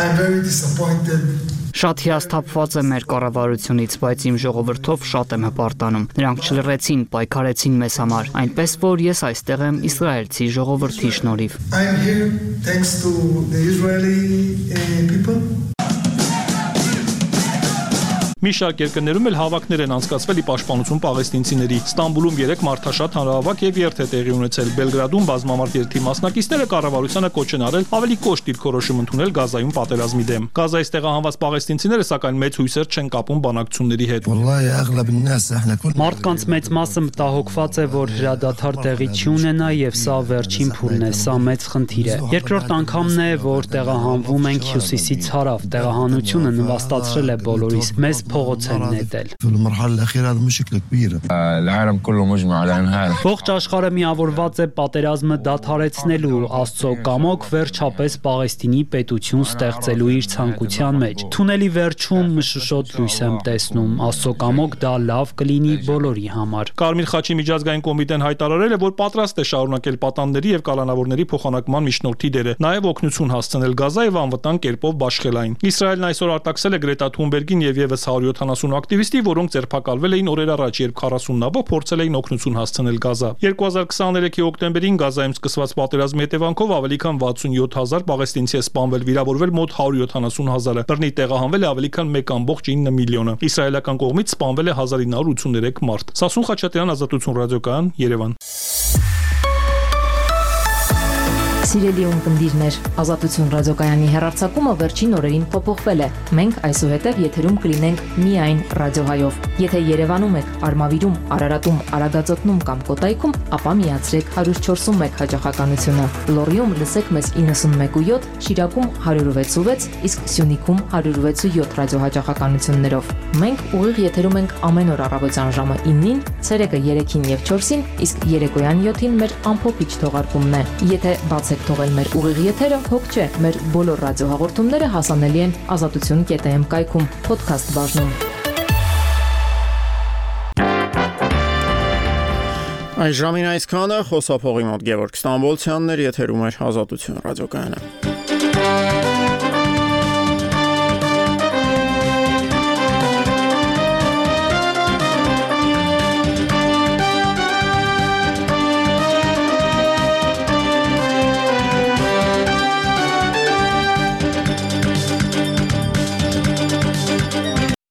Շատ հիասթափված եմ մեր կառավարությունից, բայց իմ ժողովրդով շատ եմ հպարտանում։ Նրանք չլռեցին, պայքարեցին մեզ համար, այնպես որ ես այստեղ եմ իսրայելցի ժողովրդի շնորհիվ։ Մի շարք երկրներում էլ հավաքներ են անցկացվել ի պաշտպանություն պաղեստինցիների։ Ստամբուլում երեք մարդաշատ հանրահավաք եւ երթ է տեղի ունեցել։ Բելգրադում բազմամարդ երթի մասնակիցները կառավարությանը կոչ են արել ավելի կոշտ դիրքորոշում ընդունել Գազայում պատերազմի դեմ։ Գազայից տեղահանված պաղեստինցիները սակայն մեծ հույսեր չեն կապում բանակցությունների հետ։ Մարդկանց մեծ մասը մտահոգված է, որ հրադադար տեղի չի ունենա եւ սա վերջին փուլն է, սա մեծ խնդիր է։ Երկրորդ անգամն է, որ տեղահանվում ենք հյուսիսից հարավ։ Տեղահանությունը նվաստացրել է բոլորիս։ Մեզ փողոց են նետել։ Ողջ աշխարհը միավորված է պատերազմը դադարեցնելու, Աստծո կամոք վերջապես Պաղեստինի պետություն ստեղծելու իր ցանկության մեջ։ Թունելի վերջում մշուշոտ լույս եմ տեսնում, Աստծո կամոք դա լավ կլինի բոլորի համար։ Կարմիր խաչի միջազգային կոմիտեն հայտարարել է, որ պատրաստ է շարունակել պատանդների եւ կալանավորների փոխանակման միջնորդի դերը, նաեւ օգնություն հասցնել Գազա եւ անվտանգ կերպով բաշխել այն։ Իսրայելն այսօր արտաքսել է Գրետա Թունբերգին եւ եւս հարյուր յոթանասուն ակտիվիստի, որոնք ձերբակալվել էին օրեր առաջ, երբ քառասուն նավով փորձել էին օգնություն հասցնել Գազա։ երկու հազար քսաներեքի հոկտեմբերին Գազայում սկսված պատերազմի հետևանքով ավելի քան վաթսունյոթ հազար պաղեստինցի է սպանվել, վիրավորվել մոտ հարյուր յոթանասուն հազարը, բռնի տեղահանվել է ավելի քան մեկ ամբողջ ինը միլիոնը։ Իսրայելական կողմից սպանվել է հազար ինը հարյուր ութսուներեք մարդ։ Սասուն Խաչատրյան, Ազատություն ռադիոկայան, Երևան։ Սիրելի ունկնդիրներ, Ազատություն ռադիոկայանի հեռարձակումը վերջին օրերին փոփոխվել է։ Մենք այսուհետև եթերում կլինենք միայն ռադիոհայով։ Եթե Երևանում եք, Արմավիրում, Արարատում, Արագածոտնում կամ Կոտայքում, ապա միացրեք հարյուր չորսուն մեկ հաճախականությունը։ Լոռիում լսեք մեզ իննսունմեկ ու յոթ, Շիրակում հարյուր վեց ու վեց, իսկ Սյունիքում հարյուր վեց ու յոթ ռադիոհաճախականություններով։ Մենք ուղիղ եթերում ենք ամեն օր առավոտյան ժամը իննին, ցերեկը երեքին եւ չորսին, իսկ երեկոյան յոթին մեր ամփոփիչ թողարկումն է։ Եթե բացեք թողել մեր ուղիղ եթերը, հոգ չէ, մեր բոլոր ռադիոհաղորդումները հասանելի են ազատություն կետ էմ կայքում, podcast բաժնում։ Այս ժամին այսքանը, խոսափողի մոտ Գևորգ Ստամբոլցյանն էր, եթերում էր Ազատություն ռադիոկայանը։